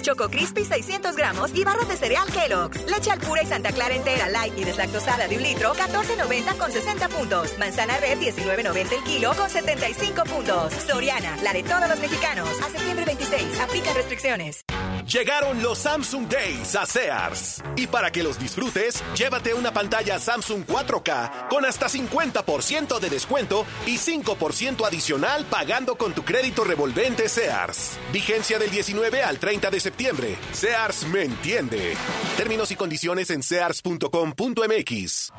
Choco Crispy 600 gramos y barras de cereal Kellogg's. Leche Alpura y Santa Clara entera light y deslactosada de 1 litro, 14.90 con 60 puntos. Manzana Red, 19.90 el kilo con 75 puntos. Soriana, la de todos los mexicanos. A septiembre 26, aplica restricciones. Llegaron los Samsung Days a Sears. Y para que los disfrutes, llévate una pantalla Samsung 4K con hasta 50% de descuento y 5% adicional pagando con tu crédito revolvente Sears. Vigencia del 19 al 30 de septiembre. Sears me entiende. Términos y condiciones en sears.com.mx.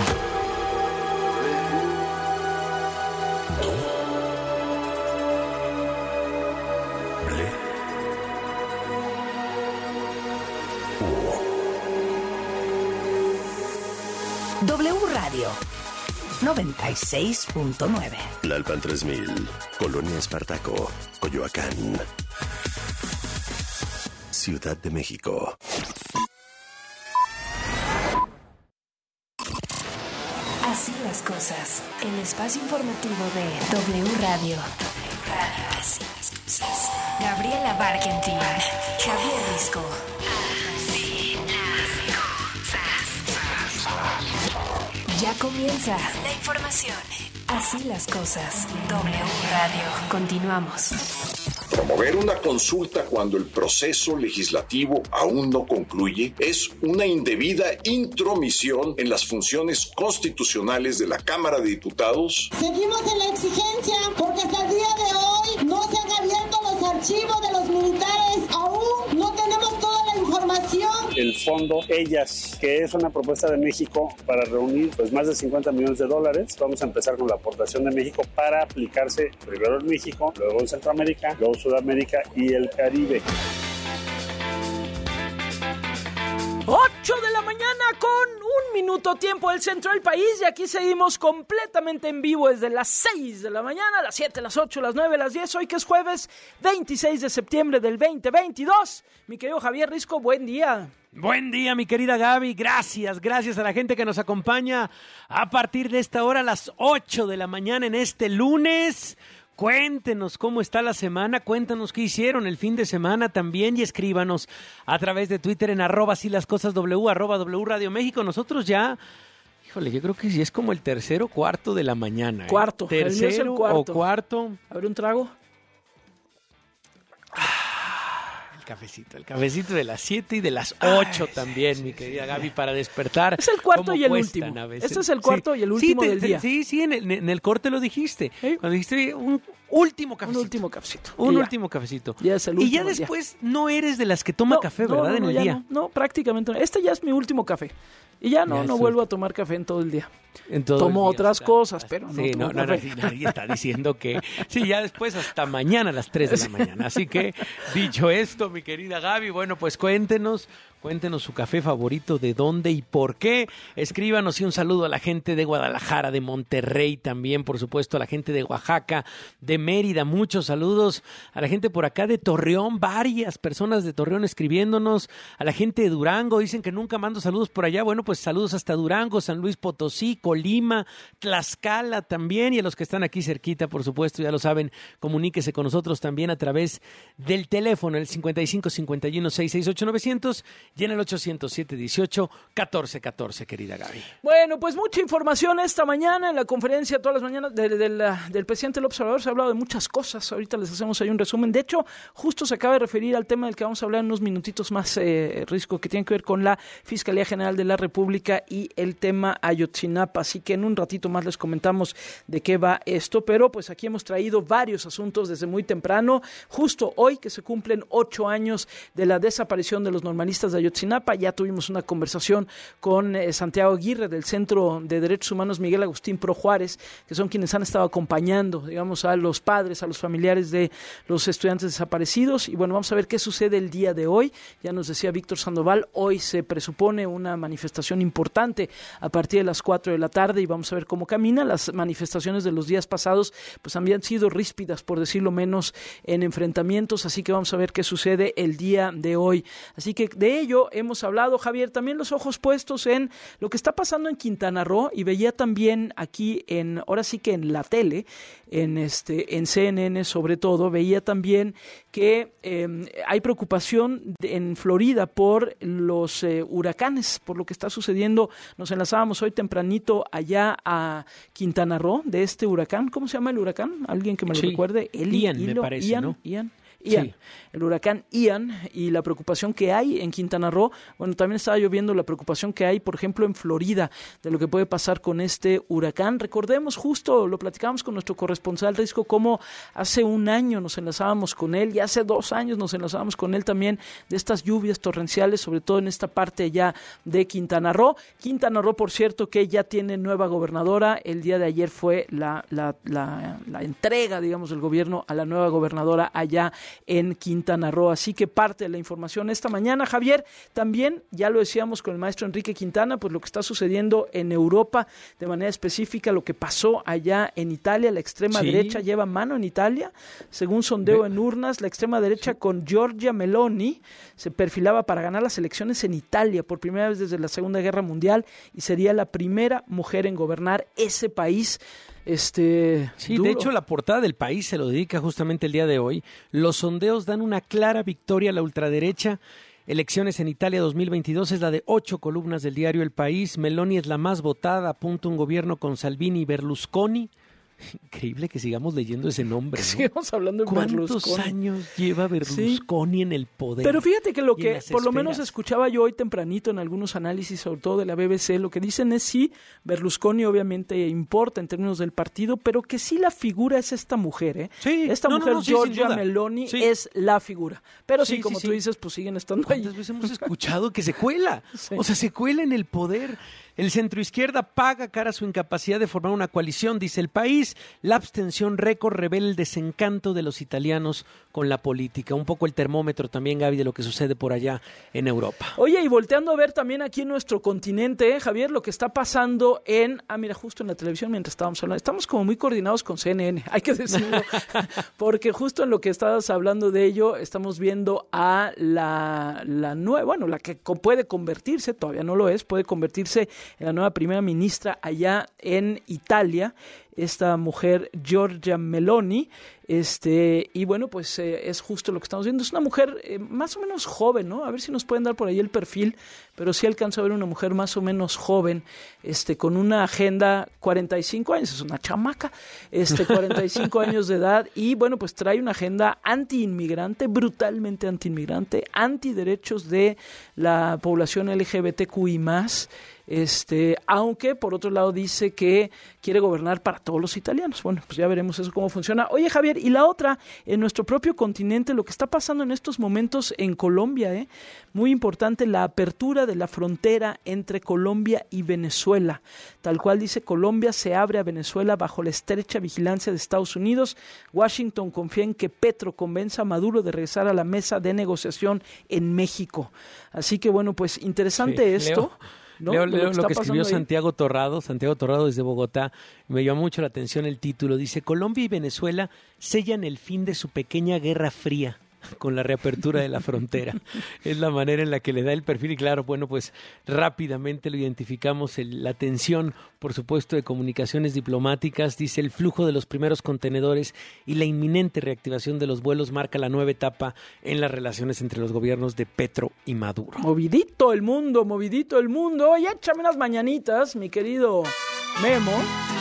W Radio 96.9. Tlalpan 3000, Colonia Espartaco, Coyoacán, Ciudad de México. Así las cosas. El espacio informativo de W Radio. Así las cosas. Gabriela Barkentin, Javier Risco. Ya comienza la información. Así las cosas. W Radio. Continuamos. Promover una consulta cuando el proceso legislativo aún no concluye es una indebida intromisión en las funciones constitucionales de la Cámara de Diputados. Seguimos en la exigencia porque hasta el día de hoy no se han abierto los archivos de los militares. Aún no tenemos toda la información. El fondo Ellas, que es una propuesta de México para reunir más de $50 millones. Vamos a empezar con la aportación de México para aplicarse primero en México, luego en Centroamérica, luego Sudamérica y el Caribe. 8 de la mañana con 1 minuto tiempo del centro del país y aquí seguimos completamente en vivo desde las 6 de la mañana, las 7, las 8, las 9, las 10, hoy que es jueves 26 de septiembre del 2022. Mi querido Javier Risco, buen día. Buen día, mi querida Gaby. Gracias a la gente que nos acompaña a partir de esta hora, a las 8 de la mañana en este lunes. Cuéntenos cómo está la semana, cuéntanos qué hicieron el fin de semana también y escríbanos a través de Twitter en @silascosasw, @W Radio México. Nosotros ya, híjole, yo creo que sí es como el tercero o cuarto de la mañana. Cuarto, tercero es el cuarto. O cuarto. A ver, un trago. El cafecito de las 7 y de las 8 también, sí, mi querida Gaby, para despertar. Es el cuarto y el último. Este es el cuarto y el último del día. Sí, en el corte lo dijiste. Cuando dijiste un último cafecito. Un último cafecito. Último cafecito. Ya es el último. Y ya después no eres de las que toma café, ¿verdad? En el día. No, prácticamente no. Este ya es mi último café. Y ya no vuelvo a tomar café en todo el día. Tomo otras cosas, pero no. Nadie está diciendo que... Sí, ya después hasta mañana a las 3 de la mañana. Así que, dicho esto, mi querida Gaby, bueno, pues cuéntenos su café favorito, de dónde y por qué. Escríbanos y un saludo a la gente de Guadalajara, de Monterrey también, por supuesto, a la gente de Oaxaca, de Mérida. Muchos saludos a la gente por acá de Torreón, varias personas de Torreón escribiéndonos. A la gente de Durango, dicen que nunca mando saludos por allá. Bueno, pues saludos hasta Durango, San Luis Potosí, Colima, Tlaxcala también, y a los que están aquí cerquita, por supuesto, ya lo saben, comuníquese con nosotros también a través del teléfono, el 55 51 668 900 y en el 807 18 14 14, querida Gaby. Bueno, pues mucha información esta mañana en la conferencia todas las mañanas del presidente López Obrador. Se ha hablado de muchas cosas, ahorita les hacemos ahí un resumen. De hecho, justo se acaba de referir al tema del que vamos a hablar en unos minutitos más, Risco, que tiene que ver con la Fiscalía General de la República y el tema Ayotzinapa. Así que en un ratito más les comentamos de qué va esto, pero pues aquí hemos traído varios asuntos desde muy temprano. Justo hoy que se cumplen 8 años de la desaparición de los normalistas de Ayotzinapa, ya tuvimos una conversación con Santiago Aguirre del Centro de Derechos Humanos Miguel Agustín Pro Juárez, que son quienes han estado acompañando, digamos, a los padres, a los familiares de los estudiantes desaparecidos. Y bueno, vamos a ver qué sucede el día de hoy. Ya nos decía Víctor Sandoval, hoy se presupone una manifestación importante a partir de las 4 de la tarde y vamos a ver cómo camina. Las manifestaciones de los días pasados pues habían sido ríspidas, por decirlo menos, en enfrentamientos, así que vamos a ver qué sucede el día de hoy. Así que de ello ello hemos hablado, Javier, también los ojos puestos en lo que está pasando en Quintana Roo, y veía también aquí ahora sí que en la tele, en CNN sobre todo, veía también que hay preocupación en Florida por los huracanes, por lo que está sucediendo. Nos enlazábamos hoy tempranito allá a Quintana Roo de este huracán. ¿Cómo se llama el huracán? ¿Alguien que me lo recuerde? Ian, me parece, ¿no? Ian. Sí. El huracán Ian, y la preocupación que hay en Quintana Roo. Bueno, también estaba yo viendo la preocupación que hay, por ejemplo, en Florida, de lo que puede pasar con este huracán. Recordemos, justo lo platicábamos con nuestro corresponsal Risco, cómo hace un año nos enlazábamos con él, y hace 2 años nos enlazábamos con él también, de estas lluvias torrenciales, sobre todo en esta parte ya de Quintana Roo. Quintana Roo, por cierto, que ya tiene nueva gobernadora. El día de ayer fue la entrega, digamos, del gobierno a la nueva gobernadora allá en Quintana Roo. Así que parte de la información esta mañana, Javier, también ya lo decíamos con el maestro Enrique Quintana, pues lo que está sucediendo en Europa, de manera específica lo que pasó allá en Italia. La extrema derecha lleva mano en Italia, según sondeo en urnas. La extrema derecha con Giorgia Meloni se perfilaba para ganar las elecciones en Italia por primera vez desde la Segunda Guerra Mundial, y sería la primera mujer en gobernar ese país. Sí, duro. De hecho, la portada del País se lo dedica justamente el día de hoy. Los sondeos dan una clara victoria a la ultraderecha. Elecciones en Italia 2022 es la de 8 columnas del diario El País. Meloni es la más votada, apunta un gobierno con Salvini y Berlusconi. Increíble que sigamos leyendo ese nombre, ¿no? Sigamos hablando de ¿Cuántos Berlusconi? años lleva Berlusconi en el poder? Pero fíjate que lo que por lo menos escuchaba yo hoy tempranito en algunos análisis, sobre todo de la BBC, lo que dicen es sí, Berlusconi obviamente importa en términos del partido, pero que sí la figura es esta mujer, ¿eh? Sí, esta mujer, Giorgia Meloni, sí, es la figura. Pero sí, como tú dices, pues siguen estando ahí. ¿Cuántas veces hemos escuchado que se cuela? Sí. O sea, se cuela en el poder. El centroizquierda paga cara a su incapacidad de formar una coalición, dice El País. La abstención récord revela el desencanto de los italianos con la política. Un poco el termómetro también, Gaby, de lo que sucede por allá en Europa. Oye, y volteando a ver también aquí en nuestro continente, Javier, lo que está pasando mira, justo en la televisión mientras estábamos hablando, estamos como muy coordinados con CNN, hay que decirlo, porque justo en lo que estabas hablando de ello, estamos viendo a la nueva, bueno, la que puede convertirse, todavía no lo es, puede convertirse en la nueva primera ministra allá en Italia, esta mujer Giorgia Meloni, y bueno, pues es justo lo que estamos viendo. Es una mujer más o menos joven, ¿no? A ver si nos pueden dar por ahí el perfil, pero sí alcanzo a ver una mujer más o menos joven, con una agenda, 45 años, es una chamaca, 45 años de edad, y bueno, pues trae una agenda anti-inmigrante, brutalmente anti-inmigrante, antiderechos de la población LGBTQI+, aunque por otro lado dice que quiere gobernar para todos los italianos. Bueno, pues ya veremos eso cómo funciona. Oye, Javier, y la otra, en nuestro propio continente, lo que está pasando en estos momentos en Colombia, muy importante, la apertura de la frontera entre Colombia y Venezuela. Tal cual dice, Colombia se abre a Venezuela bajo la estrecha vigilancia de Estados Unidos. Washington confía en que Petro convenza a Maduro de regresar a la mesa de negociación en México. Así que bueno, pues interesante esto. ¿No? Leo lo que escribió Santiago Torrado desde Bogotá. Me llamó mucho la atención el título. Dice: Colombia y Venezuela sellan el fin de su pequeña guerra fría con la reapertura de la frontera. Es la manera en la que le da el perfil, y claro, bueno, pues rápidamente lo identificamos, la tensión, por supuesto, de comunicaciones diplomáticas. Dice: el flujo de los primeros contenedores y la inminente reactivación de los vuelos marca la nueva etapa en las relaciones entre los gobiernos de Petro y Maduro. Movidito el mundo. Oye, échame unas mañanitas, mi querido Memo.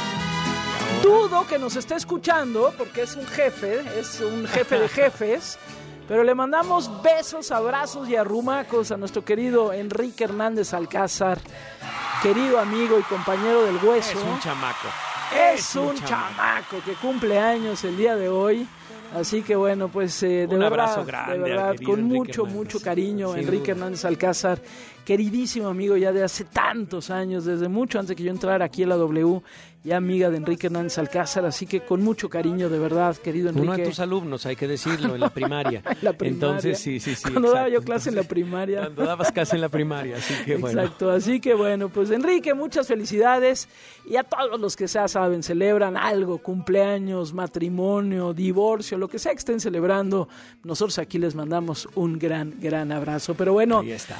Dudo que nos esté escuchando, porque es un jefe de jefes. Pero le mandamos besos, abrazos y arrumacos a nuestro querido Enrique Hernández Alcázar, querido amigo y compañero del hueso. Es un chamaco. Es un chamaco que cumple años el día de hoy. Así que bueno, pues un abrazo grande, de verdad, con mucho cariño, Enrique Hernández Alcázar, queridísimo amigo ya de hace tantos años, desde mucho antes que yo entrara aquí a la W, ya amiga de Enrique Hernández Alcázar, así que con mucho cariño, de verdad, querido Enrique. Uno de tus alumnos, hay que decirlo, en la primaria. Entonces, sí. Cuando daba yo clase en la primaria. Cuando dabas clase en la primaria, así que bueno. Exacto, así que bueno, pues Enrique, muchas felicidades, y a todos los que ya saben, celebran algo, cumpleaños, matrimonio, divorcio, lo que sea que estén celebrando, nosotros aquí les mandamos un gran abrazo. Pero bueno, ahí está.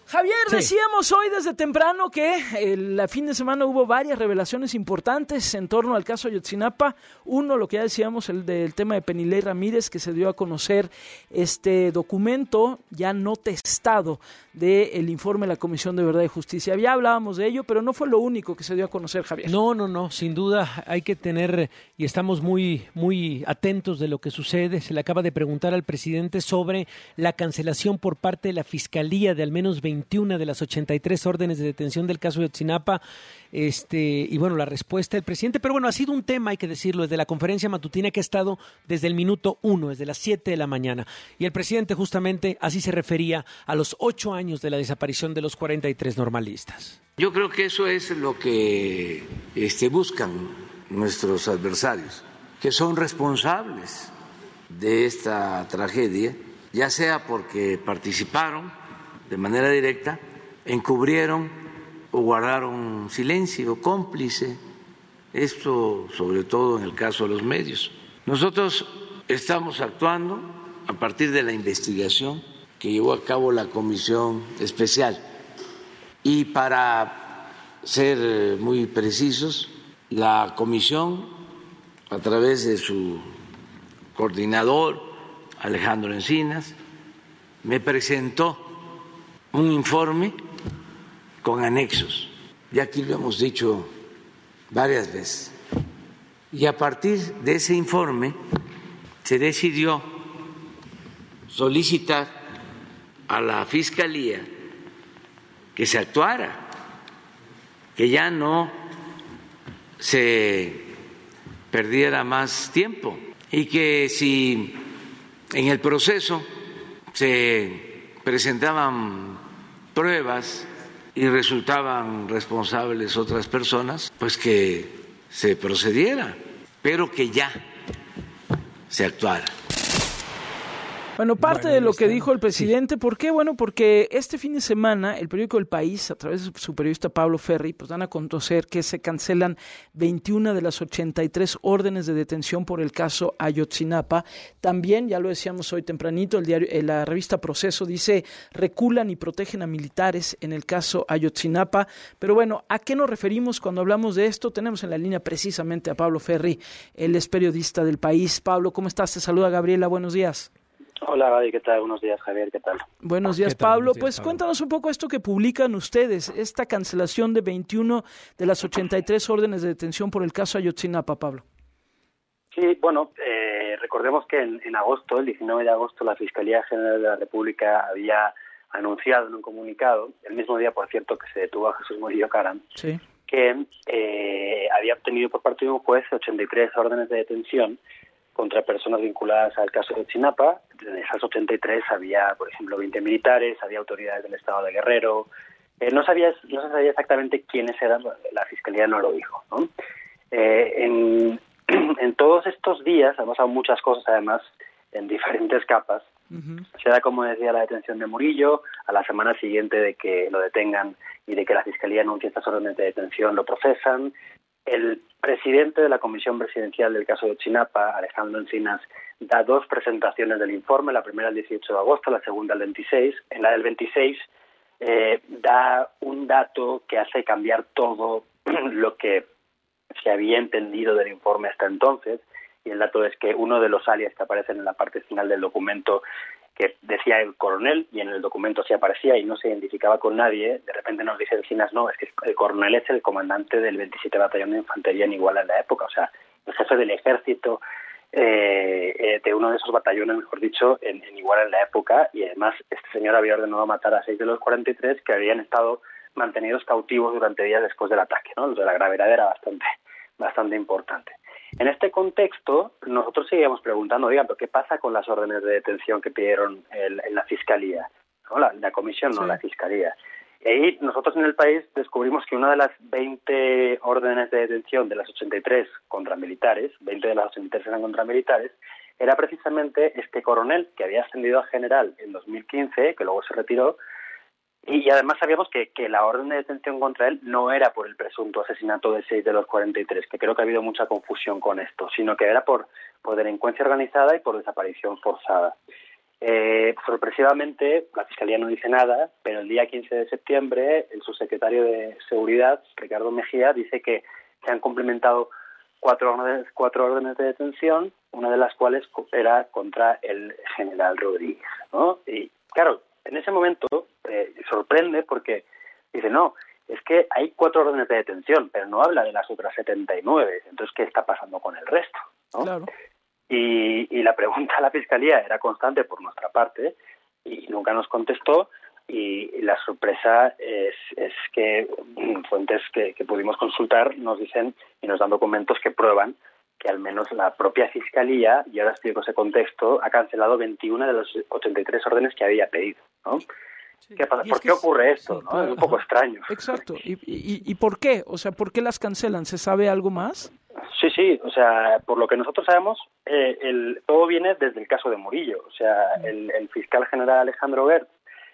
Javier, Sí. decíamos hoy desde temprano que el fin de semana hubo varias revelaciones importantes en torno al caso Ayotzinapa. Uno, lo que ya decíamos, el del tema de Penilei Ramírez, que se dio a conocer este documento ya no testado del informe de la Comisión de Verdad y Justicia. Ya hablábamos de ello, pero no fue lo único que se dio a conocer, Javier. No, sin duda hay que tener, y estamos muy atentos de lo que sucede. Se le acaba de preguntar al presidente sobre la cancelación por parte de la Fiscalía de al menos 21 de las 83 órdenes de detención del caso de Ayotzinapa, y bueno, la respuesta del presidente, pero bueno, ha sido un tema, hay que decirlo, desde la conferencia matutina que ha estado desde el minuto 1, desde las 7 de la mañana, y el presidente justamente así se refería a los 8 años de la desaparición de los 43 normalistas. Yo creo que eso es lo que buscan nuestros adversarios, que son responsables de esta tragedia, ya sea porque participaron de manera directa, encubrieron o guardaron silencio, cómplice, esto sobre todo en el caso de los medios. Nosotros estamos actuando a partir de la investigación que llevó a cabo la Comisión Especial y, para ser muy precisos, la comisión, a través de su coordinador, Alejandro Encinas, me presentó un informe con anexos, y aquí lo hemos dicho varias veces, y a partir de ese informe se decidió solicitar a la Fiscalía que se actuara, que ya no se perdiera más tiempo, y que si en el proceso se presentaban pruebas y resultaban responsables otras personas, pues que se procediera, pero que ya se actuara. Bueno, parte de lo que dijo el presidente, ¿por qué? Bueno, porque este fin de semana el periódico El País, a través de su periodista Pablo Ferri, pues dan a conocer que se cancelan 21 de las 83 órdenes de detención por el caso Ayotzinapa. También, ya lo decíamos hoy tempranito, la revista Proceso dice, reculan y protegen a militares en el caso Ayotzinapa. Pero bueno, ¿a qué nos referimos cuando hablamos de esto? Tenemos en la línea precisamente a Pablo Ferri, él es periodista del País. Pablo, ¿cómo estás? Te saluda Gabriela, buenos días. Hola, Gaby, ¿qué tal? Buenos días, Javier, ¿qué tal? Buenos días, Pablo. Pues cuéntanos un poco esto que publican ustedes, esta cancelación de 21 de las 83 órdenes de detención por el caso Ayotzinapa, Pablo. Sí, bueno, recordemos que en agosto, el 19 de agosto, la Fiscalía General de la República había anunciado en un comunicado, el mismo día, por cierto, que se detuvo a Jesús Murillo Caram, sí, que había obtenido por parte de un juez 83 órdenes de detención contra personas vinculadas al caso de Ayotzinapa. En esas 83 había, por ejemplo, 20 militares, había autoridades del Estado de Guerrero. No se sabía exactamente quiénes eran, la Fiscalía no lo dijo, ¿no? En todos estos días han pasado muchas cosas, además, en diferentes capas. Uh-huh. Se da, como decía, la detención de Murillo. A la semana siguiente de que lo detengan y de que la Fiscalía anuncie estas órdenes de detención, lo procesan. El presidente de la Comisión Presidencial del caso de Ayotzinapa, Alejandro Encinas, da 2 presentaciones del informe, la primera el 18 de agosto, la segunda el 26. En la del 26 da un dato que hace cambiar todo lo que se había entendido del informe hasta entonces, y el dato es que uno de los alias que aparecen en la parte final del documento, que decía el coronel, y en el documento sí aparecía y no se identificaba con nadie, de repente nos dice Encinas, no, es que el coronel es el comandante del 27 Batallón de Infantería en Iguala en la época, o sea, el jefe del ejército de uno de esos batallones, mejor dicho, en Iguala en la época, y además este señor había ordenado matar a 6 de los 43 que habían estado mantenidos cautivos durante días después del ataque, ¿no? La gravedad era bastante importante. En este contexto, nosotros seguíamos preguntando, ¿pero qué pasa con las órdenes de detención que pidieron en la Fiscalía? ¿No? La Comisión, no, sí, la Fiscalía. Y ahí nosotros en El País descubrimos que una de las 20 órdenes de detención de las 83 contra militares, 20 de las 83 eran contra militares, era precisamente este coronel que había ascendido a general en 2015, que luego se retiró. Y además sabíamos que la orden de detención contra él no era por el presunto asesinato de 6 de los 43, que creo que ha habido mucha confusión con esto, sino que era por delincuencia organizada y por desaparición forzada. Sorpresivamente, la Fiscalía no dice nada, pero el día 15 de septiembre el subsecretario de Seguridad, Ricardo Mejía, dice que se han cumplimentado 4 órdenes de detención, una de las cuales era contra el general Rodríguez, ¿no? Y claro, en ese momento sorprende porque dice, no, es que hay 4 órdenes de detención, pero no habla de las otras 79. Entonces, ¿qué está pasando con el resto? ¿No? Claro. Y la pregunta a la Fiscalía era constante por nuestra parte y nunca nos contestó, y la sorpresa es que fuentes que pudimos consultar nos dicen y nos dan documentos que prueban que al menos la propia Fiscalía, y ahora explico ese contexto, ha cancelado 21 de las 83 órdenes que había pedido, ¿no? Sí. ¿Qué pasa? ¿Por qué ocurre esto? Sí, ¿no? Claro. Es un poco extraño. Exacto. ¿Y por qué? O sea, ¿por qué las cancelan? ¿Se sabe algo más? Sí. O sea, por lo que nosotros sabemos, todo viene desde el caso de Murillo. O sea, el fiscal general Alejandro Gertz,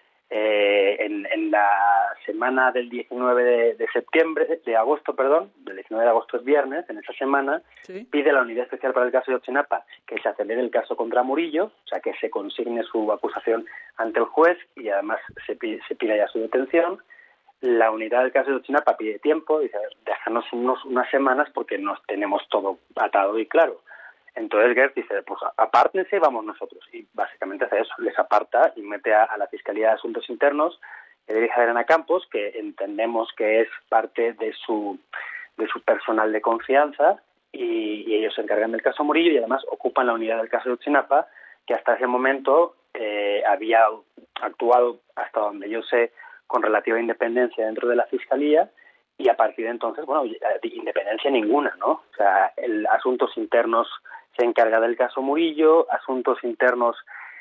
en la semana del 19 de agosto, del 19 de agosto es viernes, en esa semana, ¿sí?, pide a la Unidad Especial para el caso de Ayotzinapa que se acelere el caso contra Murillo, o sea, que se consigne su acusación ante el juez y además se pide ya su detención. La unidad del caso de Ayotzinapa pide tiempo, dice, déjanos unas semanas porque nos tenemos todo atado y claro. Entonces Gertz dice, pues apártense y vamos nosotros. Y básicamente hace eso, les aparta y mete a la Fiscalía de Asuntos Internos, que dirige a Elena Campos, que entendemos que es parte de su personal de confianza, y ellos se encargan del caso Murillo y además ocupan la unidad del caso de Ayotzinapa, que hasta ese momento había actuado, hasta donde yo sé, con relativa independencia dentro de la Fiscalía, y a partir de entonces, bueno, independencia ninguna, ¿no? O sea, el Asuntos Internos se encarga del caso Murillo, Asuntos Internos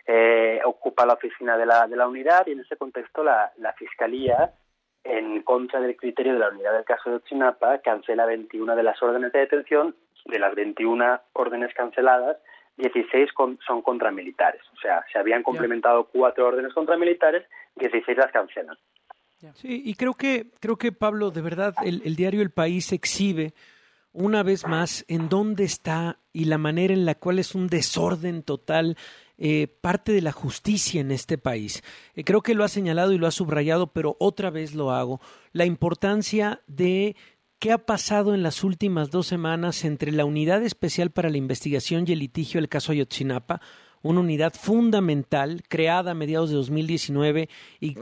ocupa la oficina de la unidad, y en ese contexto la Fiscalía, en contra del criterio de la unidad del caso de Ayotzinapa, cancela 21 de las órdenes de detención. De las 21 órdenes canceladas, 16 son contra militares. O sea, se habían complementado 4 órdenes contra militares, 16 las cancelan. Sí, y creo que Pablo, de verdad, el diario El País exhibe una vez más en dónde está y la manera en la cual es un desorden total parte de la justicia en este país. Creo que lo ha señalado y lo ha subrayado, pero otra vez lo hago. La importancia de qué ha pasado en las últimas 2 semanas entre la Unidad Especial para la Investigación y el Litigio del caso Ayotzinapa, una unidad fundamental creada a mediados de 2019 y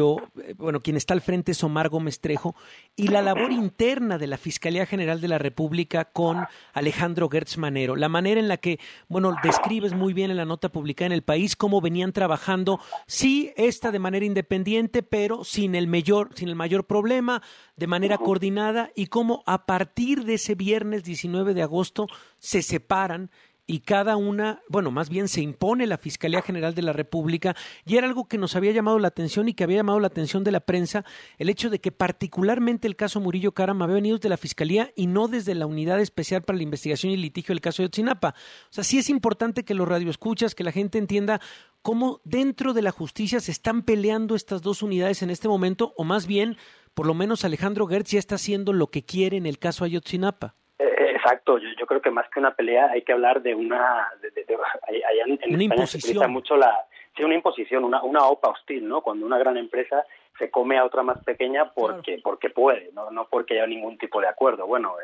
quien está al frente es Omar Gómez Trejo, y la labor interna de la Fiscalía General de la República con Alejandro Gertz Manero. La manera en la que, describes muy bien en la nota publicada en El País cómo venían trabajando, sí, de manera independiente, pero sin el mayor problema, de manera coordinada, y cómo a partir de ese viernes 19 de agosto se separan y cada una, más bien se impone la Fiscalía General de la República, y era algo que nos había llamado la atención y que había llamado la atención de la prensa, el hecho de que particularmente el caso Murillo Karam había venido desde la Fiscalía y no desde la Unidad Especial para la Investigación y el Litigio del caso de Ayotzinapa. O sea, sí es importante que los radioescuchas, que la gente entienda cómo dentro de la justicia se están peleando estas 2 unidades en este momento, o más bien, por lo menos Alejandro Gertz ya está haciendo lo que quiere en el caso Ayotzinapa. Exacto, yo creo que más que una pelea hay que hablar de una imposición. Se utiliza mucho una imposición, una OPA hostil, ¿no? Cuando una gran empresa se come a otra más pequeña porque puede, no porque haya ningún tipo de acuerdo. Bueno,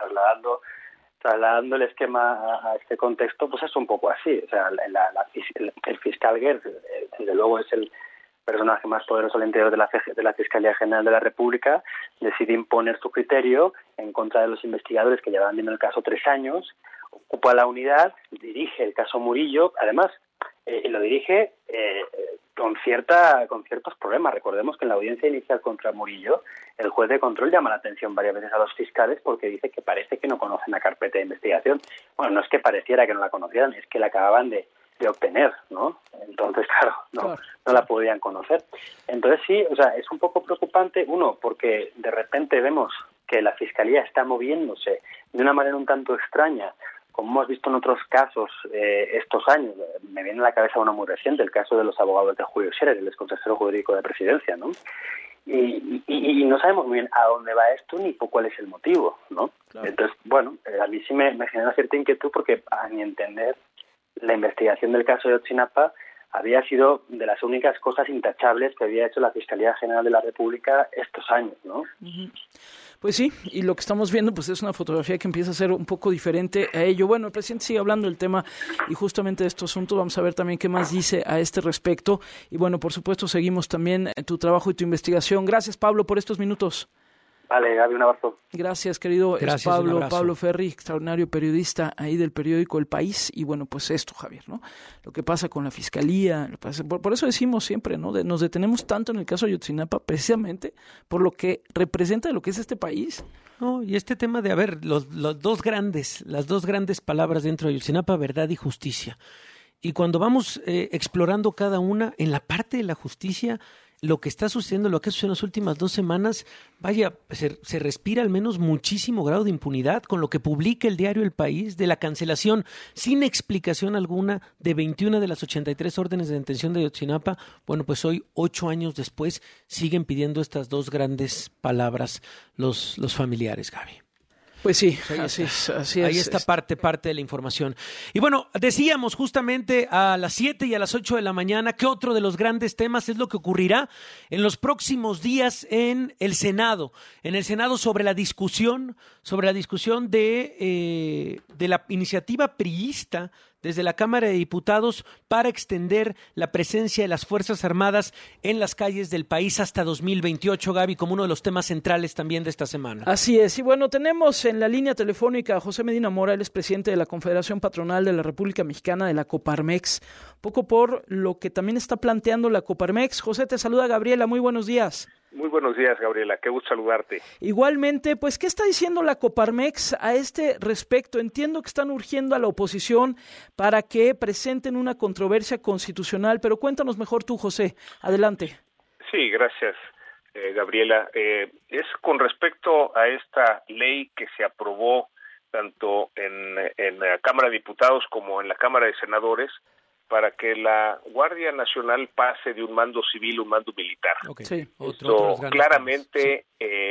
trasladando el esquema a este contexto, pues es un poco así. O sea, el fiscal Gertz, desde luego, es el personaje más poderoso al interior de la Fiscalía General de la República, decide imponer su criterio en contra de los investigadores que llevaban viendo el caso 3 años, ocupa la unidad, dirige el caso Murillo, además, y lo dirige con ciertos problemas. Recordemos que en la audiencia inicial contra Murillo, el juez de control llama la atención varias veces a los fiscales porque dice que parece que no conocen la carpeta de investigación. Bueno, no es que pareciera que no la conocieran, es que la acababan de obtener, ¿no? Entonces, claro, no la podían conocer. Entonces sí, o sea, es un poco preocupante, porque de repente vemos que la Fiscalía está moviéndose de una manera un tanto extraña, como hemos visto en otros casos estos años. Me viene a la cabeza uno muy reciente, el caso de los abogados de Julio Scherer, el exconsejero jurídico de Presidencia, ¿no? Y no sabemos muy bien a dónde va esto ni cuál es el motivo, ¿no? Claro. Entonces, a mí sí me genera cierta inquietud porque, a mi entender, la investigación del caso de Ayotzinapa había sido de las únicas cosas intachables que había hecho la Fiscalía General de la República estos años, ¿no? Pues sí, y lo que estamos viendo pues es una fotografía que empieza a ser un poco diferente a ello. Bueno, el presidente sigue hablando del tema y justamente de estos asuntos. Vamos a ver también qué más dice a este respecto. Y bueno, por supuesto, seguimos también tu trabajo y tu investigación. Gracias, Pablo, por estos minutos. Vale, Gaby, un abrazo. Gracias, querido. Gracias, Pablo Ferri, extraordinario periodista ahí del periódico El País. Y bueno, pues esto, Javier, ¿no? Lo que pasa con la Fiscalía, por eso decimos siempre, ¿no? Nos detenemos tanto en el caso de Ayotzinapa, precisamente por lo que representa lo que es este país. No, y este tema de, las dos grandes palabras dentro de Ayotzinapa, verdad y justicia. Y cuando vamos explorando cada una, en la parte de la justicia, lo que está sucediendo, lo que ha sucedido en las últimas 2 semanas, se respira al menos muchísimo grado de impunidad con lo que publica el diario El País de la cancelación sin explicación alguna de 21 de las 83 órdenes de detención de Ayotzinapa. Bueno, pues hoy, 8 años después, siguen pidiendo estas dos grandes palabras los familiares, Gaby. Pues sí, así es. Ahí está parte de la información. Y bueno, decíamos justamente a las 7 y a las 8 de la mañana que otro de los grandes temas es lo que ocurrirá en los próximos días en el Senado. En el Senado sobre la discusión de la iniciativa priista desde la Cámara de Diputados para extender la presencia de las Fuerzas Armadas en las calles del país hasta 2028, Gaby, como uno de los temas centrales también de esta semana. Así es, y bueno, tenemos en la línea telefónica a José Medina Mora, él es presidente de la Confederación Patronal de la República Mexicana de la Coparmex, poco por lo que también está planteando la Coparmex. José, te saluda Gabriela, muy buenos días. Muy buenos días, Gabriela, qué gusto saludarte. Igualmente, pues, ¿qué está diciendo la Coparmex a este respecto? Entiendo que están urgiendo a la oposición para que presenten una controversia constitucional, pero cuéntanos mejor tú, José. Adelante. Sí, gracias, Gabriela. Es con respecto a esta ley que se aprobó tanto en la Cámara de Diputados como en la Cámara de Senadores, para que la Guardia Nacional pase de un mando civil a un mando militar. Okay. Sí. Esto claramente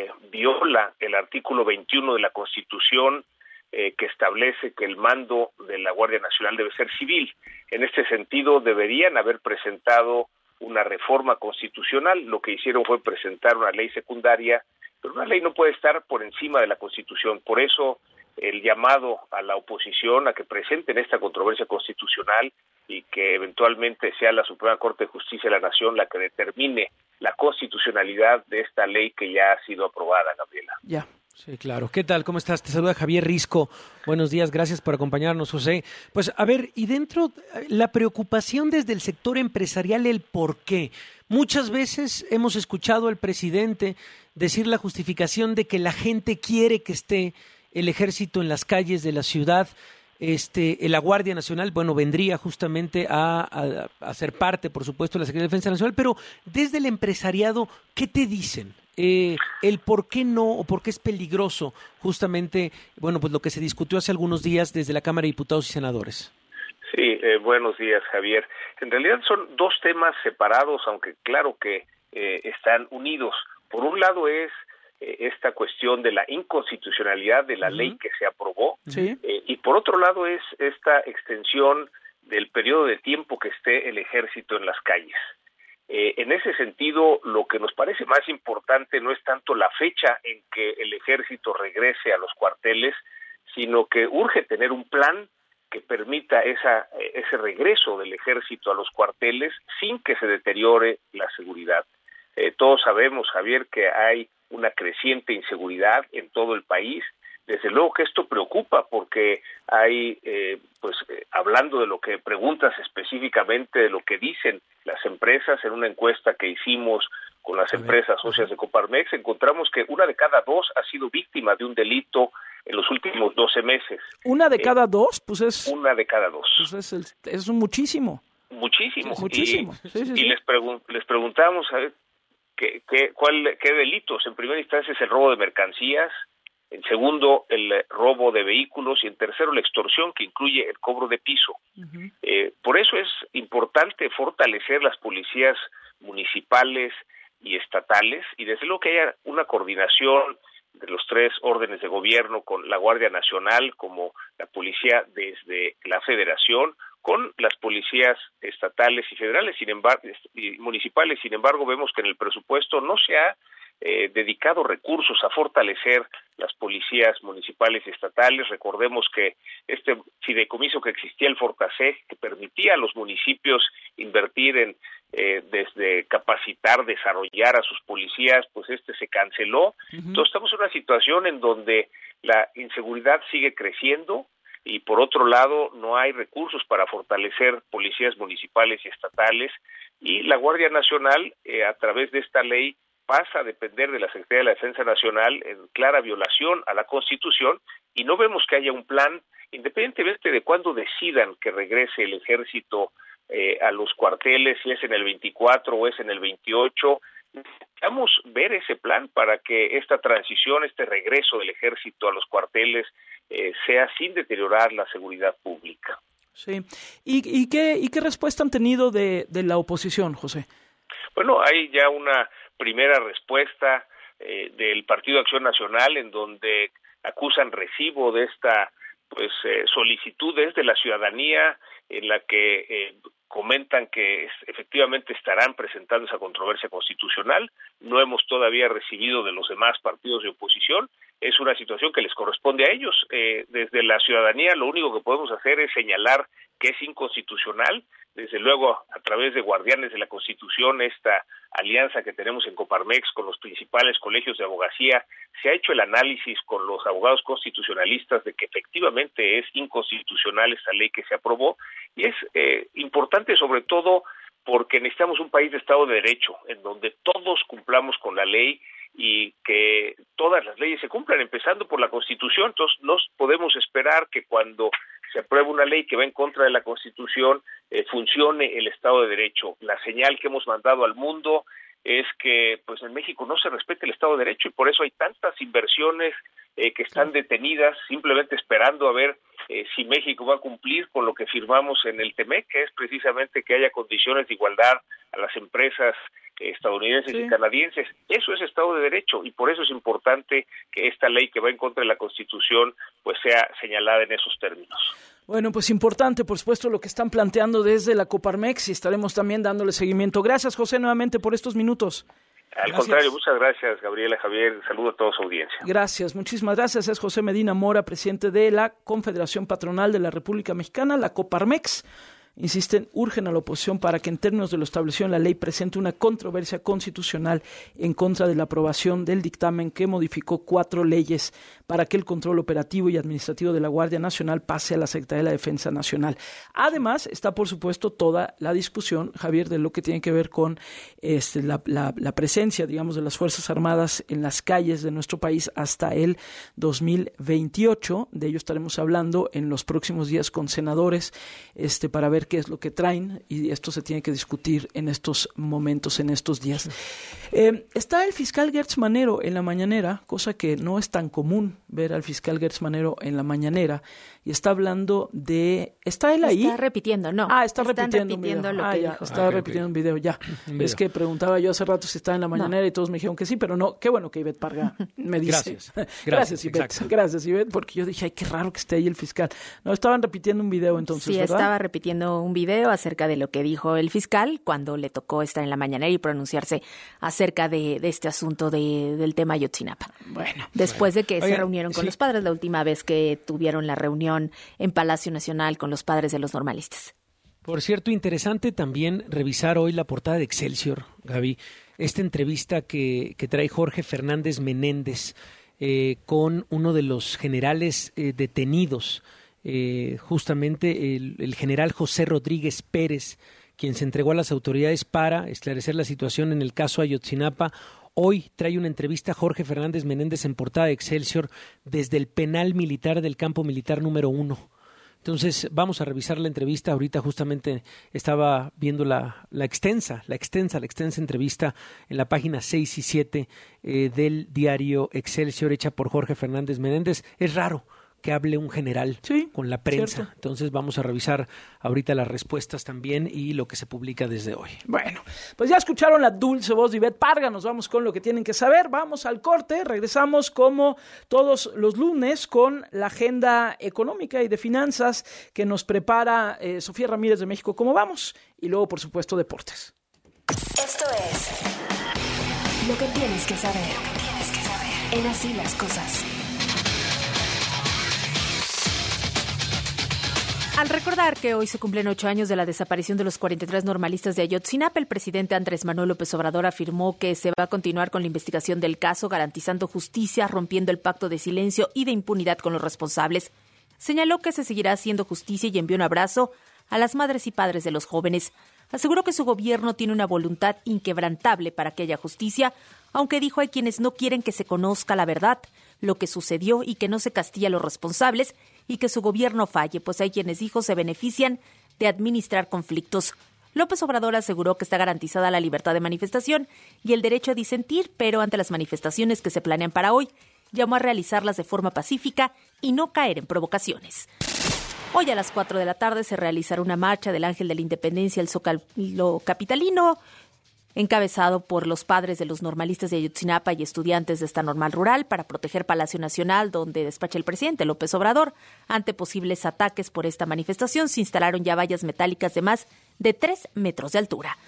viola el artículo 21 de la Constitución, que establece que el mando de la Guardia Nacional debe ser civil. En este sentido, deberían haber presentado una reforma constitucional. Lo que hicieron fue presentar una ley secundaria, pero una ley no puede estar por encima de la Constitución. Por eso, el llamado a la oposición a que presenten esta controversia constitucional y que eventualmente sea la Suprema Corte de Justicia de la Nación la que determine la constitucionalidad de esta ley que ya ha sido aprobada, Gabriela. Ya. Sí, claro. ¿Qué tal? ¿Cómo estás? Te saluda Javier Risco. Buenos días, gracias por acompañarnos, José. Pues, a ver, y dentro, la preocupación desde el sector empresarial, el por qué. Muchas veces hemos escuchado al presidente decir la justificación de que la gente quiere que esté el ejército en las calles de la ciudad. La Guardia Nacional, bueno, vendría justamente a ser parte, por supuesto, de la Secretaría de Defensa Nacional, pero desde el empresariado, ¿qué te dicen? El por qué no, o por qué es peligroso, justamente, bueno, pues lo que se discutió hace algunos días desde la Cámara de Diputados y Senadores. Sí, buenos días, Javier. En realidad son dos temas separados, aunque claro que están unidos. Por un lado es esta cuestión de la inconstitucionalidad de la ley que se aprobó, y por otro lado es esta extensión del periodo de tiempo que esté el ejército en las calles. En ese sentido, lo que nos parece más importante no es tanto la fecha en que el ejército regrese a los cuarteles, sino que urge tener un plan que permita ese regreso del ejército a los cuarteles sin que se deteriore la seguridad. Todos sabemos, Javier, que hay una creciente inseguridad en todo el país. Desde luego que esto preocupa porque hay, hablando de lo que preguntas específicamente de lo que dicen las empresas, en una encuesta que hicimos con las empresas socias de Coparmex, encontramos que 1 de cada 2 ha sido víctima de un delito en los últimos 12 meses. ¿1 de cada 2? Pues es... 1 de cada 2. Pues es muchísimo. Muchísimo. Muchísimo. Y les preguntamos a ver, ¿qué delitos? En primera instancia es el robo de mercancías, en segundo el robo de vehículos y en tercero la extorsión, que incluye el cobro de piso. Por eso es importante fortalecer las policías municipales y estatales y desde luego que haya una coordinación de los 3 órdenes de gobierno con la Guardia Nacional como la policía desde la Federación, con las policías estatales y federales, sin embargo, y municipales. Sin embargo, vemos que en el presupuesto no se ha dedicado recursos a fortalecer las policías municipales y estatales. Recordemos que este fideicomiso que existía, el Fortaseg, que permitía a los municipios invertir en desde capacitar, desarrollar a sus policías, pues se canceló. Entonces estamos en una situación en donde la inseguridad sigue creciendo y por otro lado no hay recursos para fortalecer policías municipales y estatales, y la Guardia Nacional a través de esta ley pasa a depender de la Secretaría de la Defensa Nacional en clara violación a la Constitución, y no vemos que haya un plan, independientemente de cuándo decidan que regrese el ejército a los cuarteles, si es en el 24 o es en el 28, necesitamos ver ese plan para que esta transición, este regreso del ejército a los cuarteles sea sin deteriorar la seguridad pública. Sí. ¿Y qué respuesta han tenido de la oposición, José? Bueno, hay ya una primera respuesta del Partido Acción Nacional, en donde acusan recibo de esta solicitudes de la ciudadanía, en la que comentan que efectivamente estarán presentando esa controversia constitucional. No hemos todavía recibido de los demás partidos de oposición. Es una situación que les corresponde a ellos. Desde la ciudadanía lo único que podemos hacer es señalar que es inconstitucional. Desde luego, a través de Guardianes de la Constitución, esta alianza que tenemos en Coparmex con los principales colegios de abogacía, se ha hecho el análisis con los abogados constitucionalistas de que efectivamente es inconstitucional esta ley que se aprobó, y es importante sobre todo porque necesitamos un país de Estado de Derecho, en donde todos cumplamos con la ley y que todas las leyes se cumplan, empezando por la Constitución. Entonces, no podemos esperar que cuando se apruebe una ley que va en contra de la Constitución, funcione el Estado de Derecho. La señal que hemos mandado al mundo es que en México no se respete el Estado de Derecho, y por eso hay tantas inversiones que están detenidas, simplemente esperando a ver si México va a cumplir con lo que firmamos en el TEMEC, que es precisamente que haya condiciones de igualdad a las empresas estadounidenses y canadienses. Eso es Estado de Derecho, y por eso es importante que esta ley que va en contra de la Constitución sea señalada en esos términos. Bueno, pues importante, por supuesto, lo que están planteando desde la Coparmex, y estaremos también dándole seguimiento. Gracias, José, nuevamente por estos minutos. Al contrario, muchas gracias, Gabriela, Javier. Saludo a toda su audiencia. Gracias, muchísimas gracias. Es José Medina Mora, presidente de la Confederación Patronal de la República Mexicana, la Coparmex. Insisten, urgen a la oposición para que en términos de lo establecido en la ley presente una controversia constitucional en contra de la aprobación del dictamen que modificó 4 leyes para que el control operativo y administrativo de la Guardia Nacional pase a la Secretaría de la Defensa Nacional. Además, está por supuesto toda la discusión, Javier, de lo que tiene que ver con la presencia, digamos, de las Fuerzas Armadas en las calles de nuestro país hasta el 2028. De ello estaremos hablando en los próximos días con senadores para ver qué es lo que traen, y esto se tiene que discutir en estos momentos, en estos días. Está el fiscal Gertz Manero en la mañanera, cosa que no es tan común ver al fiscal Gertz Manero en la mañanera, y está hablando de... ¿Está él ahí? Está repitiendo, no. Está repitiendo un video. Lo que dijo. Está repitiendo un video, ya. Es que preguntaba yo hace rato si estaba en la mañanera y todos me dijeron que sí, pero no. Qué bueno que Ivette Parga me dice. Gracias, Ivette. Exacto. Gracias, Ivette, porque yo dije, ay, qué raro que esté ahí el fiscal. No, estaban repitiendo un video entonces, sí, ¿verdad? Estaba repitiendo un video acerca de lo que dijo el fiscal cuando le tocó estar en la mañanera y pronunciarse acerca de este asunto del tema Ayotzinapa. Bueno. Después de que se reunieron con los padres, la última vez que tuvieron la reunión en Palacio Nacional con los padres de los normalistas. Por cierto, interesante también revisar hoy la portada de Excelsior, Gaby, esta entrevista que trae Jorge Fernández Menéndez con uno de los generales detenidos, justamente el general José Rodríguez Pérez, quien se entregó a las autoridades para esclarecer la situación en el caso Ayotzinapa. Hoy trae una entrevista a Jorge Fernández Menéndez en portada de Excelsior desde el penal militar del campo militar número 1. Entonces vamos a revisar la entrevista. Ahorita justamente estaba viendo la extensa entrevista en la página 6 y 7 del diario Excelsior, hecha por Jorge Fernández Menéndez. Es raro que hable un general con la prensa. Cierto. Entonces vamos a revisar ahorita las respuestas también y lo que se publica desde hoy. Bueno, pues ya escucharon la dulce voz de Ivette Parga, nos vamos con lo que tienen que saber, vamos al corte, regresamos como todos los lunes con la agenda económica y de finanzas que nos prepara Sofía Ramírez de México. ¿Cómo vamos? Y luego, por supuesto, deportes. Esto es lo que tienes que saber. En Así las Cosas. Al recordar que hoy se cumplen 8 años de la desaparición de los 43 normalistas de Ayotzinapa, el presidente Andrés Manuel López Obrador afirmó que se va a continuar con la investigación del caso, garantizando justicia, rompiendo el pacto de silencio y de impunidad con los responsables. Señaló que se seguirá haciendo justicia y envió un abrazo a las madres y padres de los jóvenes. Aseguró que su gobierno tiene una voluntad inquebrantable para que haya justicia, aunque dijo hay quienes no quieren que se conozca la verdad, lo que sucedió y que no se castigue a los responsables y que su gobierno falle, pues hay quienes, dijo, se benefician de administrar conflictos. López Obrador aseguró que está garantizada la libertad de manifestación y el derecho a disentir, pero ante las manifestaciones que se planean para hoy, llamó a realizarlas de forma pacífica y no caer en provocaciones. Hoy a las 4 de la tarde se realizará una marcha del Ángel de la Independencia al Zócalo capitalino, encabezado por los padres de los normalistas de Ayotzinapa y estudiantes de esta normal rural para proteger Palacio Nacional, donde despacha el presidente López Obrador. Ante posibles ataques por esta manifestación, se instalaron ya vallas metálicas de más de 3 metros de altura.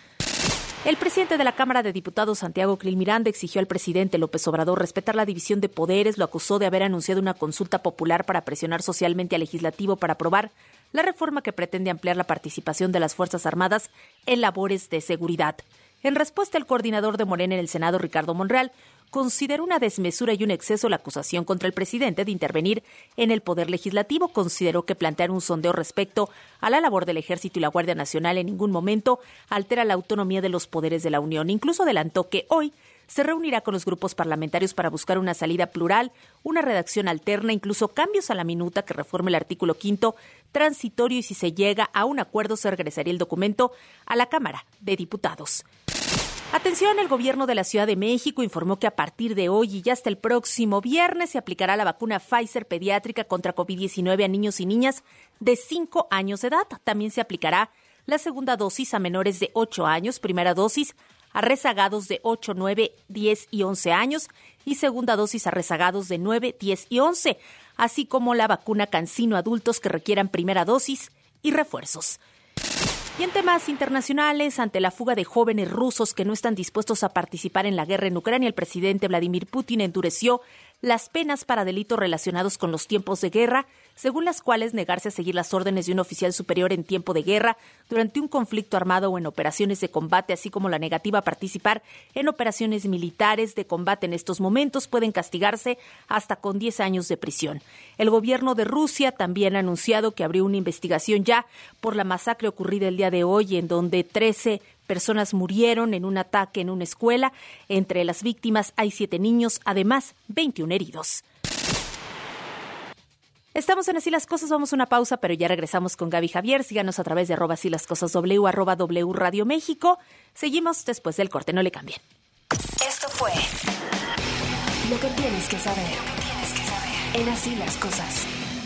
El presidente de la Cámara de Diputados, Santiago Krill Miranda, exigió al presidente López Obrador respetar la división de poderes, lo acusó de haber anunciado una consulta popular para presionar socialmente al legislativo para aprobar la reforma que pretende ampliar la participación de las Fuerzas Armadas en labores de seguridad. En respuesta, el coordinador de Morena en el Senado, Ricardo Monreal, consideró una desmesura y un exceso la acusación contra el presidente de intervenir en el Poder Legislativo. Consideró que plantear un sondeo respecto a la labor del Ejército y la Guardia Nacional en ningún momento altera la autonomía de los poderes de la Unión. Incluso adelantó que hoy se reunirá con los grupos parlamentarios para buscar una salida plural, una redacción alterna, incluso cambios a la minuta que reforme el artículo 5º transitorio, y si se llega a un acuerdo se regresaría el documento a la Cámara de Diputados. Atención, el gobierno de la Ciudad de México informó que a partir de hoy y ya hasta el próximo viernes se aplicará la vacuna Pfizer pediátrica contra COVID-19 a niños y niñas de 5 años de edad. También se aplicará la segunda dosis a menores de 8 años, primera dosis a rezagados de 8, 9, 10 y 11 años y segunda dosis a rezagados de 9, 10 y 11, así como la vacuna CanSino a adultos que requieran primera dosis y refuerzos. Y en temas internacionales, ante la fuga de jóvenes rusos que no están dispuestos a participar en la guerra en Ucrania, el presidente Vladimir Putin endureció las penas para delitos relacionados con los tiempos de guerra, según las cuales negarse a seguir las órdenes de un oficial superior en tiempo de guerra, durante un conflicto armado o en operaciones de combate, así como la negativa a participar en operaciones militares de combate en estos momentos, pueden castigarse hasta con 10 años de prisión. El gobierno de Rusia también ha anunciado que abrió una investigación ya por la masacre ocurrida el día de hoy, en donde 13 personas murieron en un ataque en una escuela. Entre las víctimas hay 7 niños, además 21 heridos. Estamos en Así las Cosas, vamos a una pausa, pero ya regresamos con Gaby Javier. Síganos a través de @asílascosasw, @W Radio México. Seguimos después del corte, no le cambien. Esto fue lo que tienes que saber. En Así las Cosas.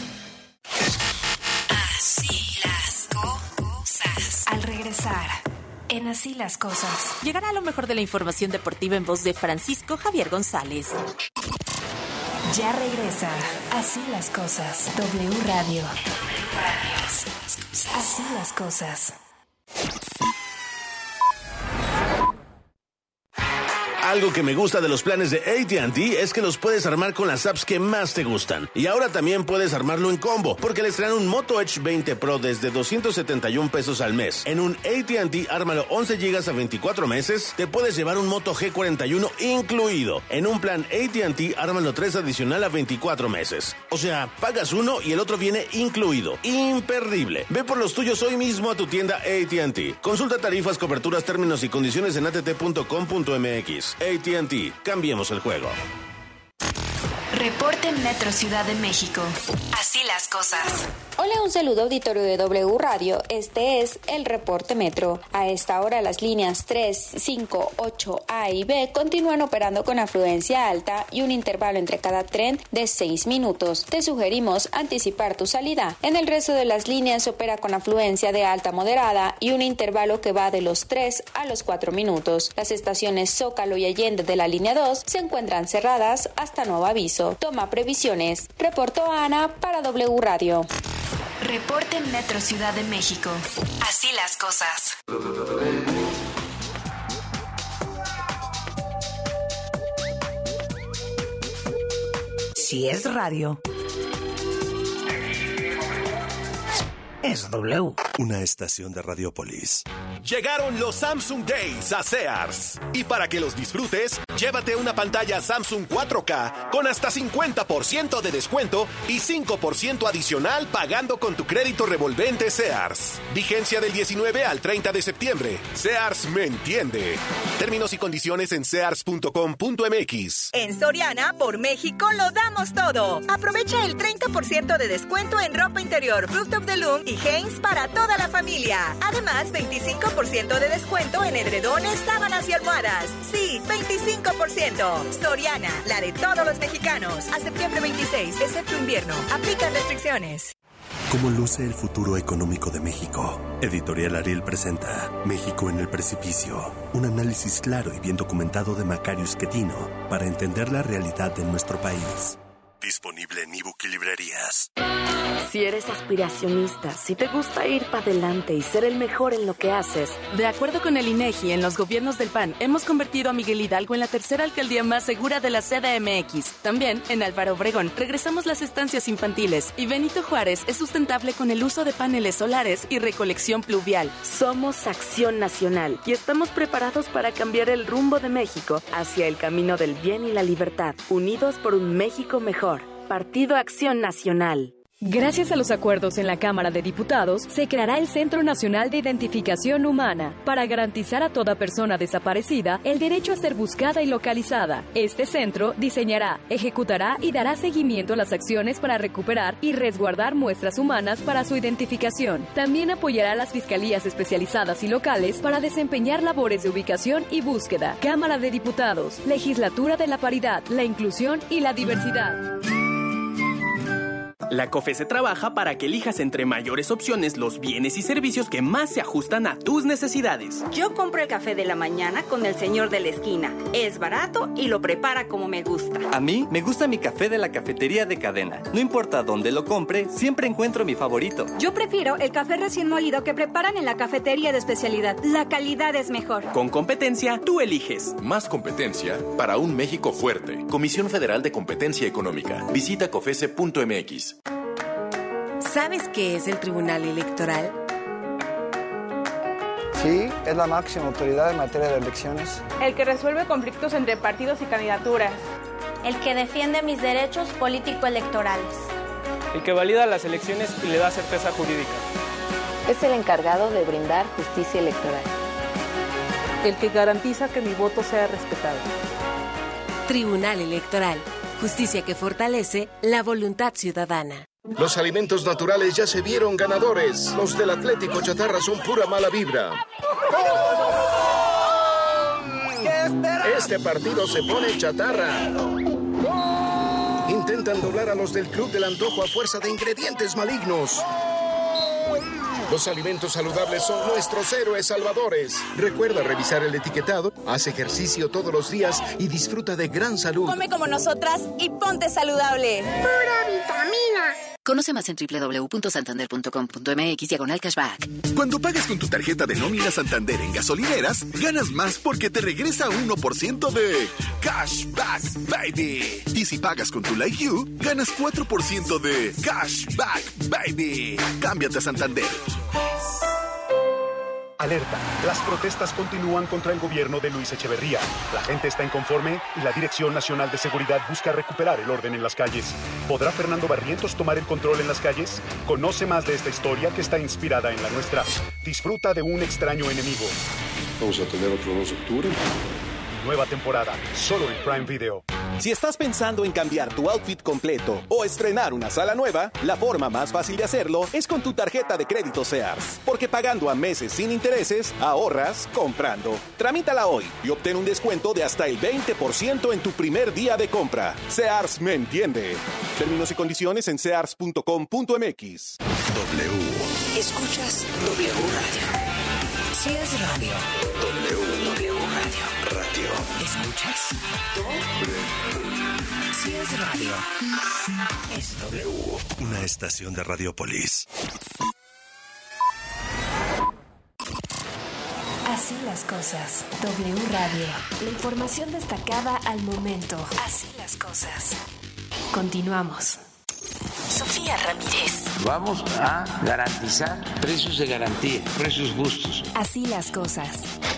Así las cosas. Al regresar, en Así las Cosas. Llegará lo mejor de la información deportiva en voz de Francisco Javier González. Ya regresa Así las Cosas. W Radio. Así las Cosas. Algo que me gusta de los planes de AT&T es que los puedes armar con las apps que más te gustan. Y ahora también puedes armarlo en combo, porque les traen un Moto Edge 20 Pro desde $271 al mes. En un AT&T Ármalo 11 GB a 24 meses, te puedes llevar un Moto G41 incluido. En un plan AT&T Ármalo 3 adicional a 24 meses. O sea, pagas uno y el otro viene incluido. Imperdible. Ve por los tuyos hoy mismo a tu tienda AT&T. Consulta tarifas, coberturas, términos y condiciones en att.com.mx. AT&T, cambiemos el juego. Reporte Metro Ciudad de México. Así las cosas. Hola, un saludo auditorio de W Radio. Este es el reporte Metro. A esta hora las líneas 3, 5, 8, A y B continúan operando con afluencia alta y un intervalo entre cada tren de 6 minutos. Te sugerimos anticipar tu salida. En el resto de las líneas se opera con afluencia de alta moderada y un intervalo que va de los 3 a los 4 minutos. Las estaciones Zócalo y Allende de la línea 2 se encuentran cerradas hasta nuevo aviso. Toma previsiones. Reportó Ana para W Radio. Reporte Metro Ciudad de México. Así las cosas. Si es radio, es W. Una estación de Radiopolis. Llegaron los Samsung Days a Sears. Y para que los disfrutes, llévate una pantalla Samsung 4K con hasta 50% de descuento y 5% adicional pagando con tu crédito revolvente Sears. Vigencia del 19 al 30 de septiembre. Sears me entiende. Términos y condiciones en sears.com.mx. En Soriana, por México, lo damos todo. Aprovecha el 30% de descuento en ropa interior, Fruit of the Loom y Hanes para toda la familia. Además, 25% de descuento en edredones, sábanas y almohadas. Sí, 25%. Soriana, la de todos los mexicanos. A septiembre 26, excepto invierno. Aplican restricciones. ¿Cómo luce el futuro económico de México? Editorial Ariel presenta México en el precipicio. Un análisis claro y bien documentado de Macario Schettino para entender la realidad de nuestro país. Disponible en ebook y librerías. Si eres aspiracionista, si te gusta ir para adelante y ser el mejor en lo que haces. De acuerdo con el INEGI, en los gobiernos del PAN hemos convertido a Miguel Hidalgo en la tercera alcaldía más segura de la CDMX. También, en Álvaro Obregón, regresamos las estancias infantiles. Y Benito Juárez es sustentable con el uso de paneles solares y recolección pluvial. Somos Acción Nacional y estamos preparados para cambiar el rumbo de México hacia el camino del bien y la libertad. Unidos por un México mejor. Partido Acción Nacional. Gracias a los acuerdos en la Cámara de Diputados, se creará el Centro Nacional de Identificación Humana para garantizar a toda persona desaparecida el derecho a ser buscada y localizada. Este centro diseñará, ejecutará y dará seguimiento a las acciones para recuperar y resguardar muestras humanas para su identificación. También apoyará a las fiscalías especializadas y locales para desempeñar labores de ubicación y búsqueda. Cámara de Diputados, Legislatura de la Paridad, la Inclusión y la Diversidad. La COFESE trabaja para que elijas entre mayores opciones los bienes y servicios que más se ajustan a tus necesidades. Yo compro el café de la mañana con el señor de la esquina. Es barato y lo prepara como me gusta. A mí me gusta mi café de la cafetería de cadena. No importa dónde lo compre, siempre encuentro mi favorito. Yo prefiero el café recién molido que preparan en la cafetería de especialidad. La calidad es mejor. Con competencia, tú eliges. Más competencia para un México fuerte. Comisión Federal de Competencia Económica. Visita cofese.mx. ¿Sabes qué es el Tribunal Electoral? Sí, es la máxima autoridad en materia de elecciones. El que resuelve conflictos entre partidos y candidaturas. El que defiende mis derechos político-electorales. El que valida las elecciones y le da certeza jurídica. Es el encargado de brindar justicia electoral. El que garantiza que mi voto sea respetado. Tribunal Electoral. Justicia que fortalece la voluntad ciudadana. Los alimentos naturales ya se vieron ganadores. Los del Atlético Chatarra son pura mala vibra. Este partido se pone chatarra. Intentan doblar a los del Club del Antojo a fuerza de ingredientes malignos. Los alimentos saludables son nuestros héroes salvadores. Recuerda revisar el etiquetado, haz ejercicio todos los días y disfruta de gran salud. Come como nosotras y ponte saludable. ¡Pura vitamina! Conoce más en www.santander.com.mx/cashback. Cuando pagas con tu tarjeta de nómina Santander en gasolineras, ganas más porque te regresa 1% de cashback, baby. Y si pagas con tu Like You, ganas 4% de cashback, baby. Cámbiate a Santander. Alerta, las protestas continúan contra el gobierno de Luis Echeverría. La gente está inconforme y la Dirección Nacional de Seguridad busca recuperar el orden en las calles. ¿Podrá Fernando Barrientos tomar el control en las calles? Conoce más de esta historia que está inspirada en la nuestra. Disfruta de Un extraño enemigo. Vamos a tener otro 2 de octubre. Nueva temporada, solo en Prime Video. Si estás pensando en cambiar tu outfit completo o estrenar una sala nueva, la forma más fácil de hacerlo es con tu tarjeta de crédito Sears. Porque pagando a meses sin intereses, ahorras comprando. Tramítala hoy y obtén un descuento de hasta el 20% en tu primer día de compra. Sears me entiende. Términos y condiciones en sears.com.mx. Escuchas W Radio. Si es radio. W Radio. ¿Escuchas? Si es radio. Es W. Una estación de Radiopolis. Así las cosas. W Radio. La información destacada al momento. Así las cosas. Continuamos. Sofía Ramírez. Vamos a garantizar precios de garantía, precios justos. Así las cosas.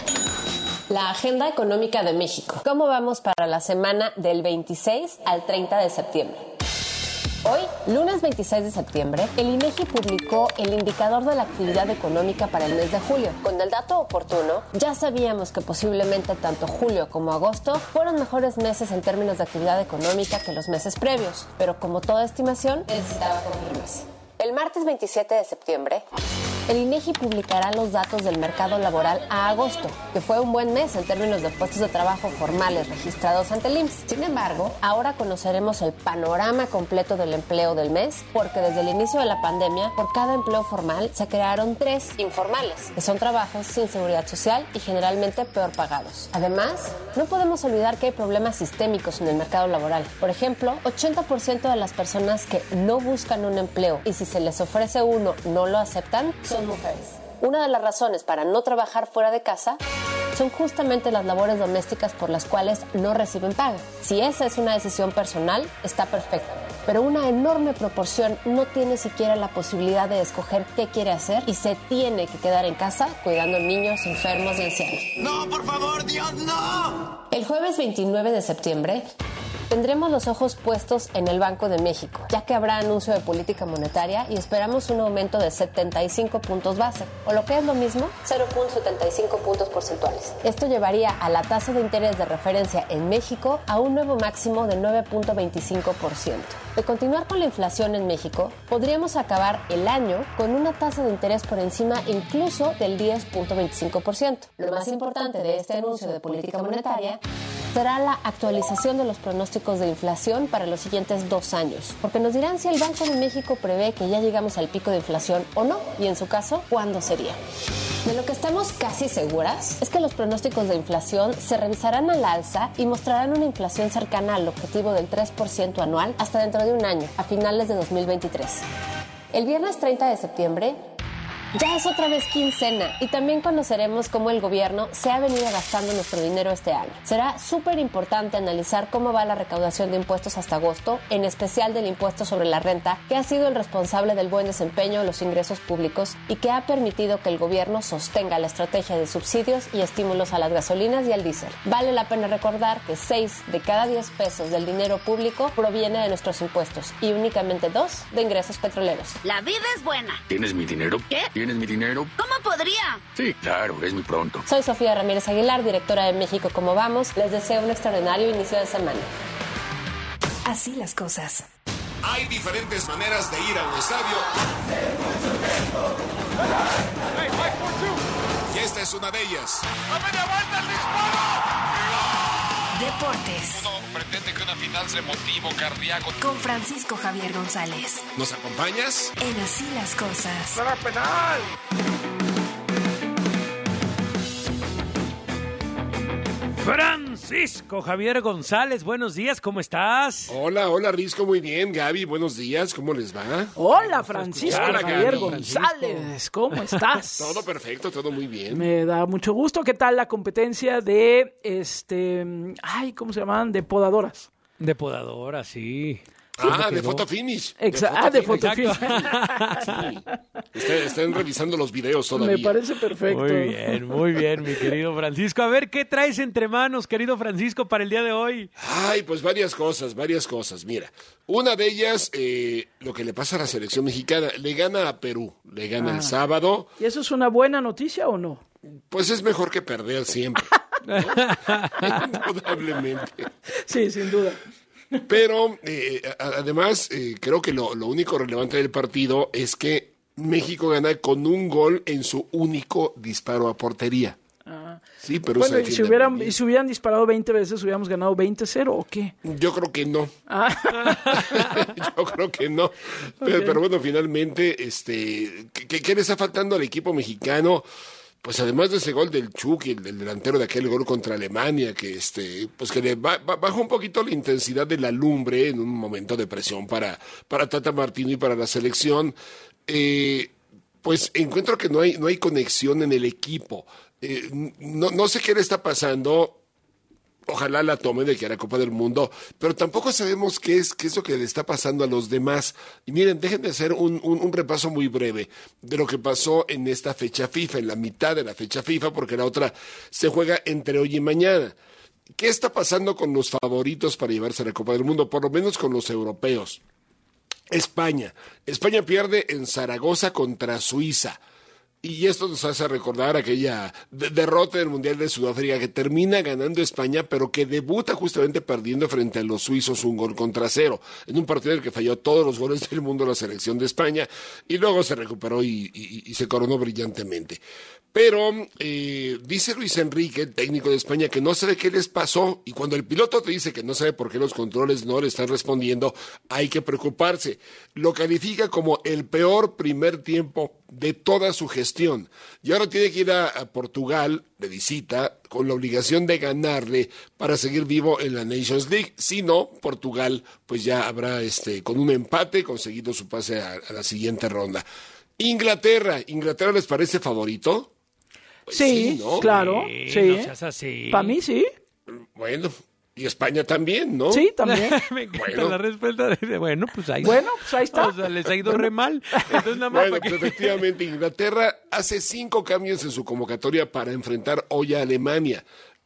La agenda económica de México. ¿Cómo vamos para la semana del 26 al 30 de septiembre? Hoy, lunes 26 de septiembre, el INEGI publicó el indicador de la actividad económica para el mes de julio. Con el dato oportuno, ya sabíamos que posiblemente tanto julio como agosto fueron mejores meses en términos de actividad económica que los meses previos, pero como toda estimación, necesitaba confirmarse. El martes 27 de septiembre, el INEGI publicará los datos del mercado laboral a agosto, que fue un buen mes en términos de puestos de trabajo formales registrados ante el IMSS. Sin embargo, ahora conoceremos el panorama completo del empleo del mes, porque desde el inicio de la pandemia, por cada empleo formal se crearon 3 informales, que son trabajos sin seguridad social y generalmente peor pagados. Además, no podemos olvidar que hay problemas sistémicos en el mercado laboral. Por ejemplo, 80% de las personas que no buscan un empleo y si se les ofrece uno no lo aceptan, son mujeres. Una de las razones para no trabajar fuera de casa son justamente las labores domésticas por las cuales no reciben paga. Si esa es una decisión personal, está perfecto. Pero una enorme proporción no tiene siquiera la posibilidad de escoger qué quiere hacer y se tiene que quedar en casa cuidando niños, enfermos y ancianos. ¡No, por favor, Dios, no! El jueves 29 de septiembre tendremos los ojos puestos en el Banco de México, ya que habrá anuncio de política monetaria y esperamos un aumento de 75 puntos base, o lo que es lo mismo, 0.75 puntos porcentuales. Esto llevaría a la tasa de interés de referencia en México a un nuevo máximo de 9.25%. De continuar con la inflación en México, podríamos acabar el año con una tasa de interés por encima incluso del 10.25%. Lo más importante de este anuncio de política monetaria será la actualización de los pronósticos de inflación para los siguientes 2 años, porque nos dirán si el Banco de México prevé que ya llegamos al pico de inflación o no, y en su caso, ¿cuándo sería? De lo que estamos casi seguras es que los pronósticos de inflación se revisarán al alza y mostrarán una inflación cercana al objetivo del 3% anual hasta dentro de un año, a finales de 2023. El viernes 30 de septiembre ya es otra vez quincena y también conoceremos cómo el gobierno se ha venido gastando nuestro dinero este año. Será súper importante analizar cómo va la recaudación de impuestos hasta agosto, en especial del impuesto sobre la renta, que ha sido el responsable del buen desempeño de los ingresos públicos y que ha permitido que el gobierno sostenga la estrategia de subsidios y estímulos a las gasolinas y al diésel. Vale la pena recordar que 6 de cada 10 pesos del dinero público proviene de nuestros impuestos y únicamente 2 de ingresos petroleros. La vida es buena. ¿Tienes mi dinero? ¿Qué? ¿Tienes mi dinero? ¿Cómo podría? Sí, claro, es muy pronto. Soy Sofía Ramírez Aguilar, directora de México Como Vamos. Les deseo un extraordinario inicio de semana. Así las cosas. Hay diferentes maneras de ir a un estadio. Y esta es una de ellas. ¡A media vuelta el disparo! Deportes. Uno pretende que una final sea motivo cardíaco. Con Francisco Javier González. ¿Nos acompañas? En Así las cosas. ¡Será penal! Francisco Javier González, buenos días, ¿cómo estás? Hola, Risco, muy bien. Gaby, buenos días, ¿cómo les va? Hola, Francisco Javier Gaby. González, ¿cómo estás? Todo perfecto, todo muy bien. Me da mucho gusto. ¿Qué tal la competencia de, ¿cómo se llaman? De podadoras. De podadoras, sí. De Photo Finish. De Photo Finish. Sí. Están revisando los videos todavía. Me parece perfecto. Muy bien, mi querido Francisco. A ver, ¿qué traes entre manos, querido Francisco, para el día de hoy? Ay, pues varias cosas. Mira, una de ellas, lo que le pasa a la selección mexicana, le gana a Perú, le gana el sábado. ¿Y eso es una buena noticia o no? Pues es mejor que perder siempre. ¿no? Indudablemente. Sí, sin duda. Pero además creo que lo único relevante del partido es que México gana con un gol en su único disparo a portería. Sí, pero bueno, y si hubieran disparado 20 veces, ¿hubiéramos ganado 20-0 o qué? Yo creo que no. Yo creo que no. Pero bueno, finalmente, ¿qué le está faltando al equipo mexicano? Pues además de ese gol del Chucky, el delantero de aquel gol contra Alemania, que pues que le baja un poquito la intensidad de la lumbre en un momento de presión para Tata Martino y para la selección. Pues encuentro que no hay conexión en el equipo. No sé qué le está pasando. Ojalá la tome de que a la Copa del Mundo, pero tampoco sabemos qué es lo que le está pasando a los demás. Y miren, déjenme hacer un repaso muy breve de lo que pasó en esta fecha FIFA, en la mitad de la fecha FIFA, porque la otra se juega entre hoy y mañana. ¿Qué está pasando con los favoritos para llevarse a la Copa del Mundo? Por lo menos con los europeos. España pierde en Zaragoza contra Suiza. Y esto nos hace recordar aquella derrota del Mundial de Sudáfrica que termina ganando España, pero que debuta justamente perdiendo frente a los suizos 1-0, en un partido en el que falló todos los goles del mundo la selección de España, y luego se recuperó y se coronó brillantemente. Pero dice Luis Enrique, el técnico de España, que no sabe qué les pasó, y cuando el piloto te dice que no sabe por qué los controles no le están respondiendo, hay que preocuparse. Lo califica como el peor primer tiempo de toda su gestión. Y ahora tiene que ir a Portugal de visita con la obligación de ganarle para seguir vivo en la Nations League. Si no, Portugal pues ya habrá con un empate conseguido su pase a la siguiente ronda. ¿Inglaterra les parece favorito? Pues sí, ¿no? Claro, sí. No seas así. Para mí sí. Bueno, y España también, ¿no? Sí, también. Me encanta la respuesta de, pues ahí está. O sea, les ha ido re mal. Entonces, nada más pues efectivamente, Inglaterra hace 5 cambios en su convocatoria para enfrentar hoy a Alemania.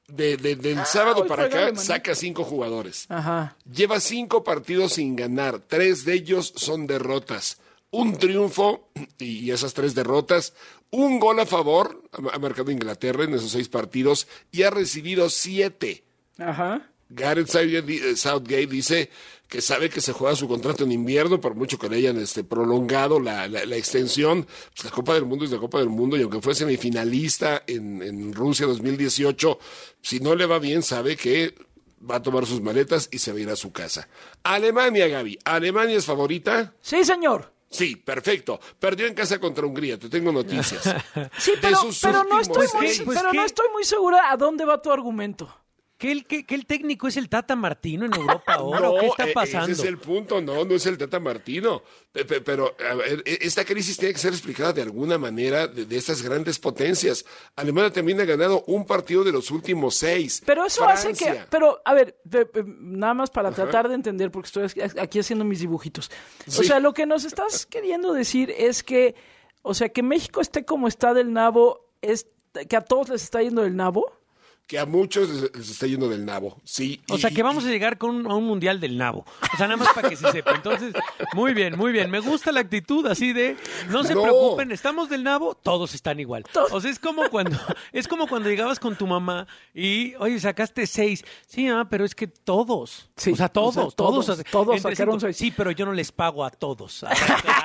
Del sábado para acá saca 5 jugadores. Ajá. Lleva 5 partidos sin ganar. 3 de ellos son derrotas. Un triunfo y esas 3 derrotas. Un gol a favor ha marcado Inglaterra en esos 6 partidos y ha recibido 7. Ajá. Gareth Southgate dice que sabe que se juega su contrato en invierno, por mucho que le hayan prolongado la extensión. Pues la Copa del Mundo es la Copa del Mundo, y aunque fue semifinalista en Rusia 2018, si no le va bien, sabe que va a tomar sus maletas y se va a ir a su casa. Alemania, Gaby. ¿Alemania es favorita? Sí, señor. Sí, perfecto. Perdió en casa contra Hungría, te tengo noticias. Sí, pero no estoy muy segura a dónde va tu argumento. ¿Que el técnico es el Tata Martino en Europa ahora? No, ¿o qué está pasando? Ese es el punto, no es el Tata Martino. Pero, a ver, esta crisis tiene que ser explicada de alguna manera de estas grandes potencias. Alemania también ha ganado un partido de los últimos 6. Pero eso Francia hace que... Pero, a ver, nada más para tratar de entender, porque estoy aquí haciendo mis dibujitos. Sí. O sea, lo que nos estás queriendo decir es que, o sea, que México esté como está del nabo, es que a todos les está yendo del nabo. Que a muchos les está yendo del nabo, sí. O sea, que vamos a llegar a un mundial del nabo. O sea, nada más para que se sepa. Entonces, muy bien. Me gusta la actitud así de, no se preocupen, estamos del nabo, todos están igual. O sea, es como cuando llegabas con tu mamá y, oye, sacaste 6. Sí, pero es que todos. Sí, o sea, todos sacaron 6. Sí, pero yo no les pago a todos. Ay,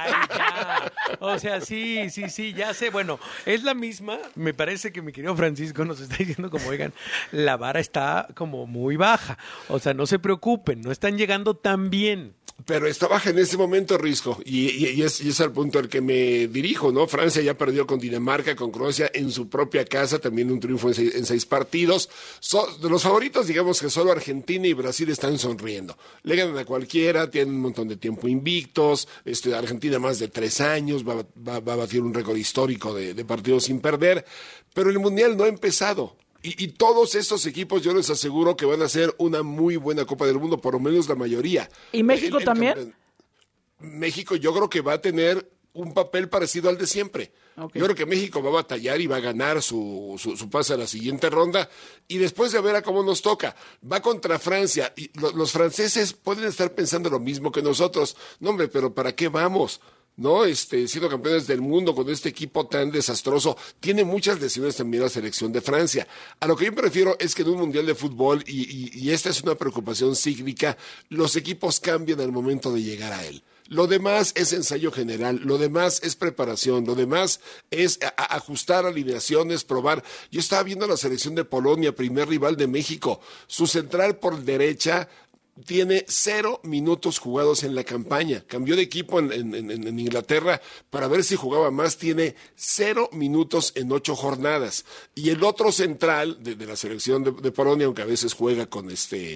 ya. O sea, sí, ya sé. Bueno, es la misma. Me parece que mi querido Francisco nos está diciendo como, oigan, la vara está como muy baja. O sea, no se preocupen, no están llegando tan bien. Pero está baja en ese momento, Risco, y es al punto al que me dirijo, ¿no? Francia ya perdió con Dinamarca, con Croacia en su propia casa, también un triunfo en 6 partidos. De los favoritos, digamos que solo Argentina y Brasil están sonriendo. Le ganan a cualquiera, tienen un montón de tiempo invictos. Argentina más de 3 años, va a batir un récord histórico de partidos sin perder. Pero el Mundial no ha empezado. Y todos estos equipos yo les aseguro que van a hacer una muy buena Copa del Mundo, por lo menos la mayoría. ¿Y México también? México yo creo que va a tener un papel parecido al de siempre. Okay. Yo creo que México va a batallar y va a ganar su pase a la siguiente ronda, y después de ver a cómo nos toca, va contra Francia, y los franceses pueden estar pensando lo mismo que nosotros. No, hombre, pero ¿para qué vamos? ¿no? Siendo campeones del mundo con este equipo tan desastroso. Tiene muchas lesiones también la selección de Francia. A lo que yo me refiero es que en un mundial de fútbol, y esta es una preocupación cíclica, los equipos cambian al momento de llegar a él. Lo demás es ensayo general, lo demás es preparación, lo demás es ajustar alineaciones, probar. Yo estaba viendo la selección de Polonia, primer rival de México. Su central por derecha tiene 0 minutos jugados en la campaña. Cambió de equipo en Inglaterra para ver si jugaba más. Tiene 0 minutos en 8 jornadas. Y el otro central de la selección de Polonia, aunque a veces juega con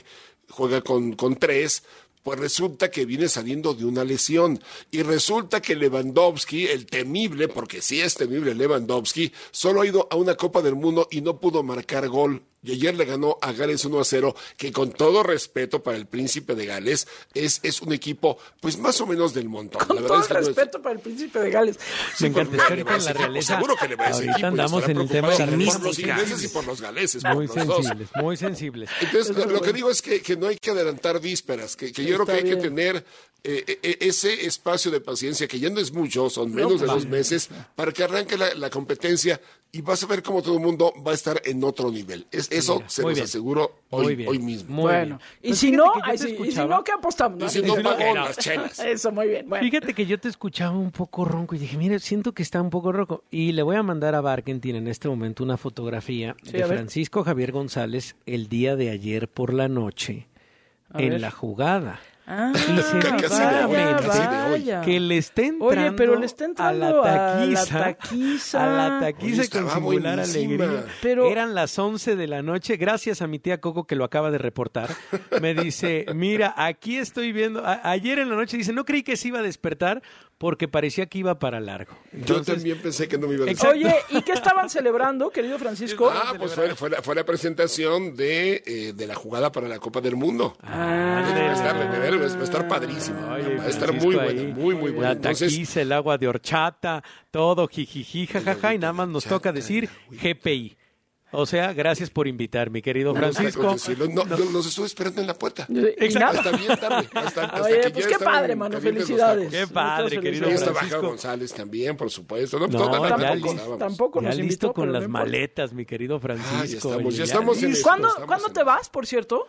3, pues resulta que viene saliendo de una lesión. Y resulta que Lewandowski, el temible, porque sí es temible Lewandowski, solo ha ido a una Copa del Mundo y no pudo marcar gol. Y ayer le ganó a Gales 1-0, que con todo respeto para el Príncipe de Gales, es un equipo, pues más o menos del montón. Con todo respeto para el Príncipe de Gales. Me encanta estar con la realeza. Seguro que le va a ese equipo. Andamos en el tema de la por los ingleses y por los galeses. Muy sensibles, muy sensibles. Entonces, lo que digo es que no hay que adelantar vísperas, que yo creo que hay que tener ese espacio de paciencia, que ya no es mucho, son menos de 2 meses, para que arranque la competencia y vas a ver cómo todo el mundo va a estar en otro nivel. Eso se los aseguro hoy mismo. Muy bien. Y si no, ¿qué apostamos? Y si no, pago las chelas. Eso, muy bien. Bueno. Fíjate que yo te escuchaba un poco ronco y dije, mira, siento que está un poco ronco. Y le voy a mandar a Barkentin en este momento una fotografía de Francisco Javier González el día de ayer por la noche en la jugada. Y se vaya. Que le está entrando, pero le está entrando a la taquiza con singular alegría. Pero eran las 11 de la noche, gracias a mi tía Coco que lo acaba de reportar. Me dice, mira, aquí estoy viendo, ayer en la noche dice, no creí que se iba a despertar porque parecía que iba para largo. Entonces, yo también pensé que no me iba a despertar. Oye, ¿y qué estaban celebrando, querido Francisco? Pues fue la presentación de la jugada para la Copa del Mundo. Va a estar padrísimo. Va a estar muy buena, muy buena. La taquiza, el agua de horchata, todo jijiji, jajaja, y nada más nos toca decir GPI. O sea, gracias por invitar, mi querido Francisco. Los estuve esperando en la puerta. Exacto. Hasta bien tarde. Hasta Oye, que pues ya qué padre, mano. Felicidades. Qué padre, querido Francisco. Francisco. Está Baja González también, por supuesto. Tampoco nos ya invitó. Listo con las maletas, mi querido Francisco. Ya estamos en ¿Cuándo te vas, por cierto?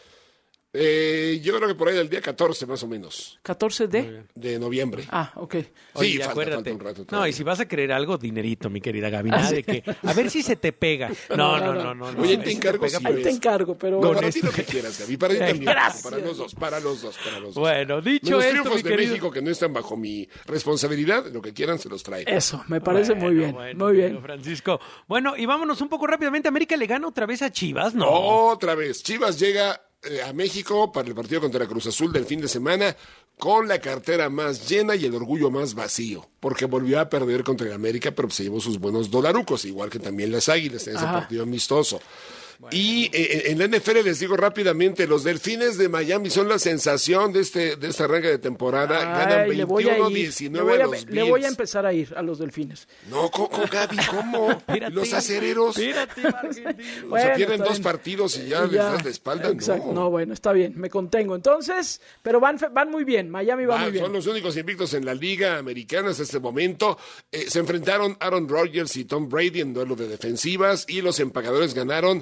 Yo creo que por ahí del día 14 más o menos. ¿14 de noviembre? Ah, ok. Oye, sí, acuérdate. Falta un rato no, y si vas a querer algo, dinerito, mi querida Gaby. De que, a ver si se te pega. No. Oye, te encargo. Ahí te encargo, pero... No, para ti lo que quieras, Gaby. Para ti también. Gracias. Para los dos. Bueno, dicho los esto, triunfos mi de querido... México que no están bajo mi responsabilidad, lo que quieran se los traigo. Eso, me parece muy bien. Muy bien. Francisco. Bueno, y vámonos un poco rápidamente. ¿América le gana otra vez a Chivas? No. Otra vez. Chivas llega a México para el partido contra Cruz Azul del fin de semana con la cartera más llena y el orgullo más vacío, porque volvió a perder contra el América, pero se llevó sus buenos dolarucos, igual que también las Águilas en ese partido amistoso. Bueno. Y en la NFL les digo rápidamente, los Delfines de Miami son la sensación de este arranque de temporada. Ganan 21-19 a los Bills. Le voy a empezar a ir a los Delfines. No, Gaby, ¿cómo? Los acereros. O sea, pierden 2 partidos y ya les das la espalda. Exacto. No, bueno, está bien, me contengo. Entonces, pero van muy bien. Miami va muy bien. Son los únicos invictos en la Liga Americana hasta este momento. Se enfrentaron Aaron Rodgers y Tom Brady en duelo de defensivas y los empacadores ganaron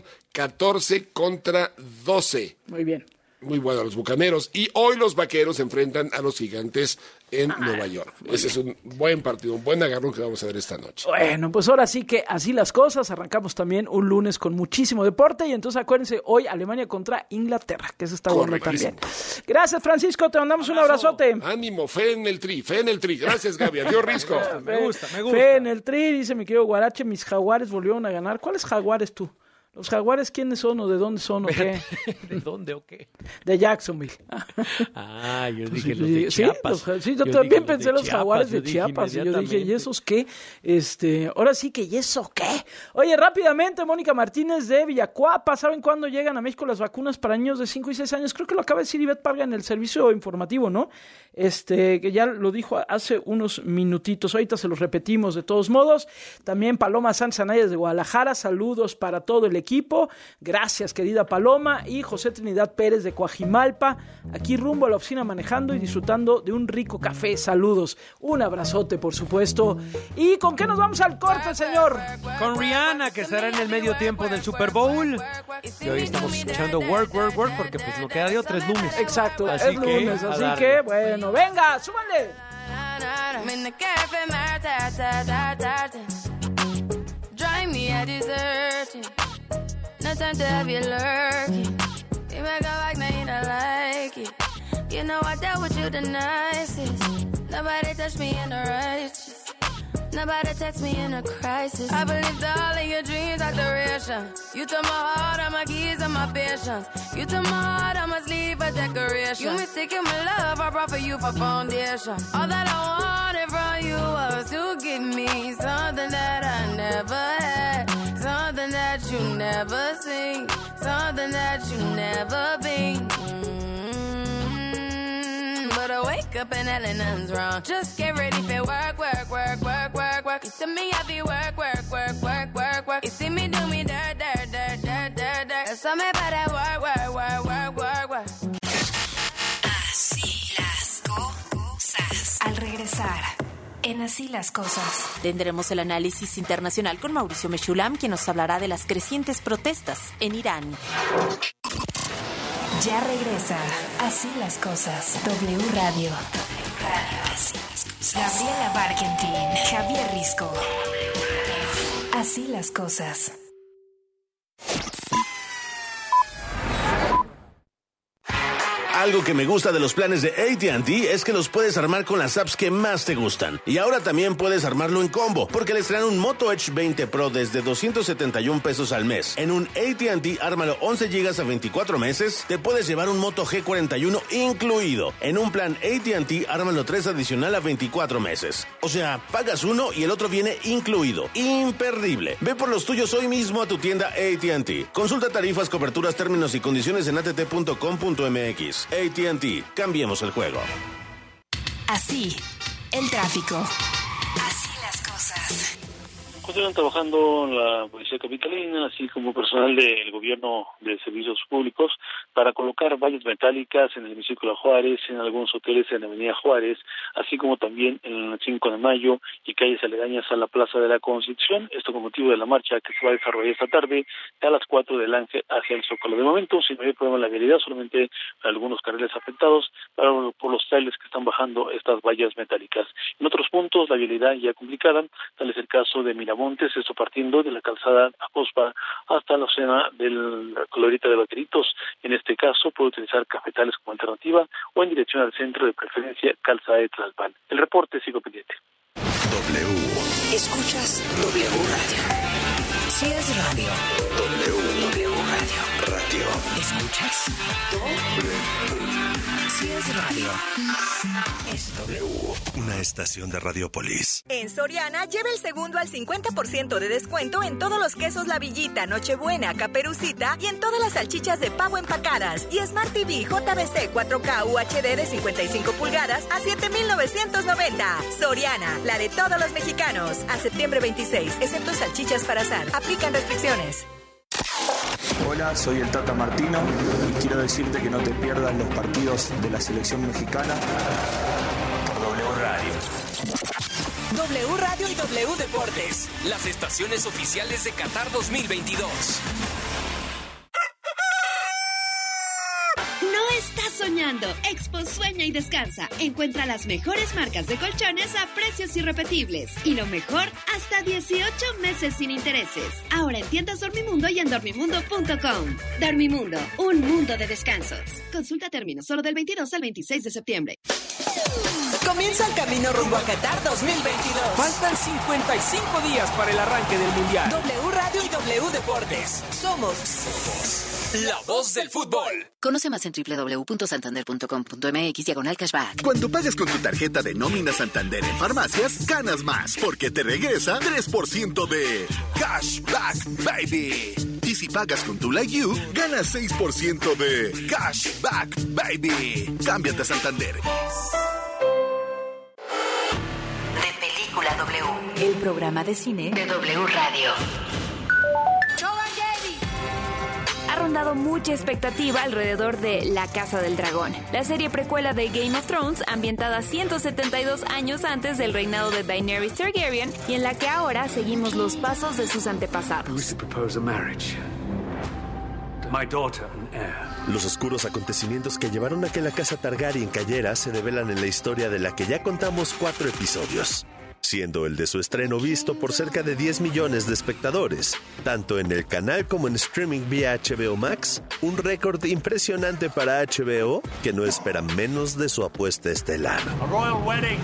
14-12. Muy bien. Muy bueno los Bucaneros. Y hoy los Vaqueros se enfrentan a los Gigantes en Nueva York. Ese es un buen partido, un buen agarrón que vamos a ver esta noche. Bueno, pues ahora sí que así las cosas. Arrancamos también un lunes con muchísimo deporte. Y entonces acuérdense, hoy Alemania contra Inglaterra, que eso está bueno también. Gracias, Francisco. Te mandamos un abrazote. Ánimo, fe en el tri. Gracias, Gaby. Adiós, Risco. Me gusta. Fe en el tri, dice mi querido Guarache. Mis Jaguares volvieron a ganar. ¿Cuáles Jaguares tú? ¿Los Jaguares quiénes son o de dónde son o qué? ¿De dónde o qué? De Jacksonville. Yo dije los de Chiapas. Sí, yo también pensé los Jaguares de Chiapas. Y yo dije, ¿y esos qué? Ahora sí que, ¿y eso qué? Oye, rápidamente, Mónica Martínez de Villacuapa. ¿Saben cuándo llegan a México las vacunas para niños de 5 y 6 años? Creo que lo acaba de decir Ivette Parga en el servicio informativo, ¿no? Que ya lo dijo hace unos minutitos. Ahorita se los repetimos de todos modos. También Paloma Sánchez Anaya de Guadalajara. Saludos para todo el equipo. Gracias, querida Paloma. Y José Trinidad Pérez de Coajimalpa, aquí rumbo a la oficina manejando y disfrutando de un rico café. Saludos. Un abrazote, por supuesto. ¿Y con qué nos vamos al corte, señor? Con Rihanna, que estará en el medio tiempo del Super Bowl. Y hoy estamos escuchando Work, Work, Work, porque pues no queda de otra, es lunes. Exacto, es lunes, así que, bueno, venga, súbanle. Drive me a deserting. No time to have you lurking. You make a like, now you don't like it. You know I dealt with you the nicest. Nobody touched me in the righteous. Nobody text me in a crisis. I believed all of your dreams are duration. You took my heart, all my keys, and my patience. You took my heart, I must leave a decoration. You mistaken my love, I brought for you for foundation. All that I wanted from you was to give me something that I never had. Something that you never seen. Something that you never been. But I wake up and hell nothing's wrong. Just get ready for work, work, work, work, work, work. You see me happy work, work, work, work, work, work. You see me do me dirt, dirt, dirt, dirt, dirt, dirt. That's all me about that work, work, work, work, work, work. Así las cosas. Al regresar, en Así las cosas, tendremos el análisis internacional con Mauricio Meshulam, quien nos hablará de las crecientes protestas en Irán. Ya regresa Así las cosas. W Radio. Así las cosas. Gabriela Barkentin, Javier Risco. Así las cosas. Algo que me gusta de los planes de AT&T es que los puedes armar con las apps que más te gustan. Y ahora también puedes armarlo en combo, porque les traen un Moto Edge 20 Pro desde $271 al mes. En un AT&T Ármalo 11 GB a 24 meses, te puedes llevar un Moto G41 incluido. En un plan AT&T Ármalo 3 adicional a 24 meses. O sea, pagas uno y el otro viene incluido. Imperdible. Ve por los tuyos hoy mismo a tu tienda AT&T. Consulta tarifas, coberturas, términos y condiciones en att.com.mx. AT&T, cambiemos el juego. Así, el tráfico. Así las cosas. Continúan trabajando la Policía Capitalina, así como personal del Gobierno de Servicios Públicos, para colocar vallas metálicas en el hemiciclo de Juárez, en algunos hoteles en la Avenida Juárez, así como también en el 5 de Mayo y calles aledañas a la Plaza de la Constitución. Esto con motivo de la marcha que se va a desarrollar esta tarde a las 4 del Ángel hacia el Zócalo. De momento, sin mayor problema en la vialidad, solamente algunos carriles afectados por los trailers que están bajando estas vallas metálicas. En otros puntos, la vialidad ya complicada, tal es el caso de Miramontes, esto partiendo de la calzada Acospa hasta la zona del Glorieta de Vaqueritos. En este caso, puede utilizar cafetales como alternativa o en dirección al centro, de preferencia calzada de Tlalpan. El reporte, sigo pendiente. W. ¿Escuchas W Radio? Si es radio. W Radio. Radio. ¿Escuchas? Si es radio. Es W. Una estación de Radiopolis. En Soriana, lleva el segundo al 50% de descuento en todos los quesos La Villita, Nochebuena, Caperucita y en todas las salchichas de pavo empacadas. Y Smart TV JBC 4K UHD de 55 pulgadas a $7,990. Soriana, la de todos los mexicanos. A septiembre 26, excepto salchichas para asar. Aplican restricciones. Hola, soy el Tata Martino y quiero decirte que no te pierdas los partidos de la selección mexicana por W Radio. W Radio y W Deportes, las estaciones oficiales de Qatar 2022. No estás soñando. Expo Sueña y Descansa. Encuentra las mejores marcas de colchones a precios irrepetibles. Y lo mejor, hasta 18 meses sin intereses. Ahora en tiendas Dormimundo y en dormimundo.com. Dormimundo, un mundo de descansos. Consulta términos solo del 22 al 26 de septiembre. Comienza el camino rumbo a Qatar 2022. Faltan 55 días para el arranque del Mundial. W Radio y W Deportes. Somos la voz del fútbol. Conoce más en www.santander.com.mx/cashback. Cuando pagas con tu tarjeta de nómina Santander en farmacias, ganas más, porque te regresa 3% de cashback, baby. Y si pagas con tu Like You, ganas 6% de cashback, baby. Cámbiate a Santander. De Película W. El programa de cine de W Radio. rondado mucha expectativa alrededor de La Casa del Dragón, la serie precuela de Game of Thrones, ambientada 172 años antes del reinado de Daenerys Targaryen y en la que ahora seguimos los pasos de sus antepasados. Los oscuros acontecimientos que llevaron a que la casa Targaryen cayera se develan en la historia de la que ya contamos 4 episodios, siendo el de su estreno visto por cerca de 10 millones de espectadores, tanto en el canal como en streaming vía HBO Max, un récord impresionante para HBO que no espera menos de su apuesta estelar. A royal wedding.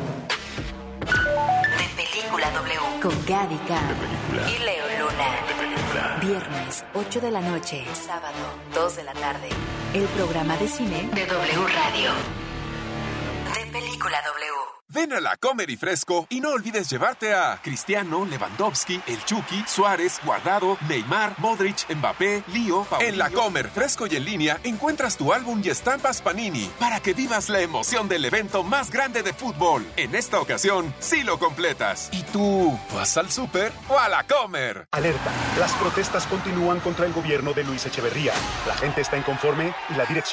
De Película W con Gaby Cam y Leo Luna. Viernes, 8 de la noche, sábado, 2 de la tarde. El programa de cine de W Radio. De Película W. Ven a La Comer y Fresco y no olvides llevarte a Cristiano, Lewandowski, El Chucky, Suárez, Guardado, Neymar, Modric, Mbappé, Lío, Paulinho. En La Comer, Fresco y en línea encuentras tu álbum y estampas Panini para que vivas la emoción del evento más grande de fútbol. En esta ocasión, sí lo completas. ¿Y tú vas al súper o a La Comer? Alerta, las protestas continúan contra el gobierno de Luis Echeverría. La gente está inconforme y la dirección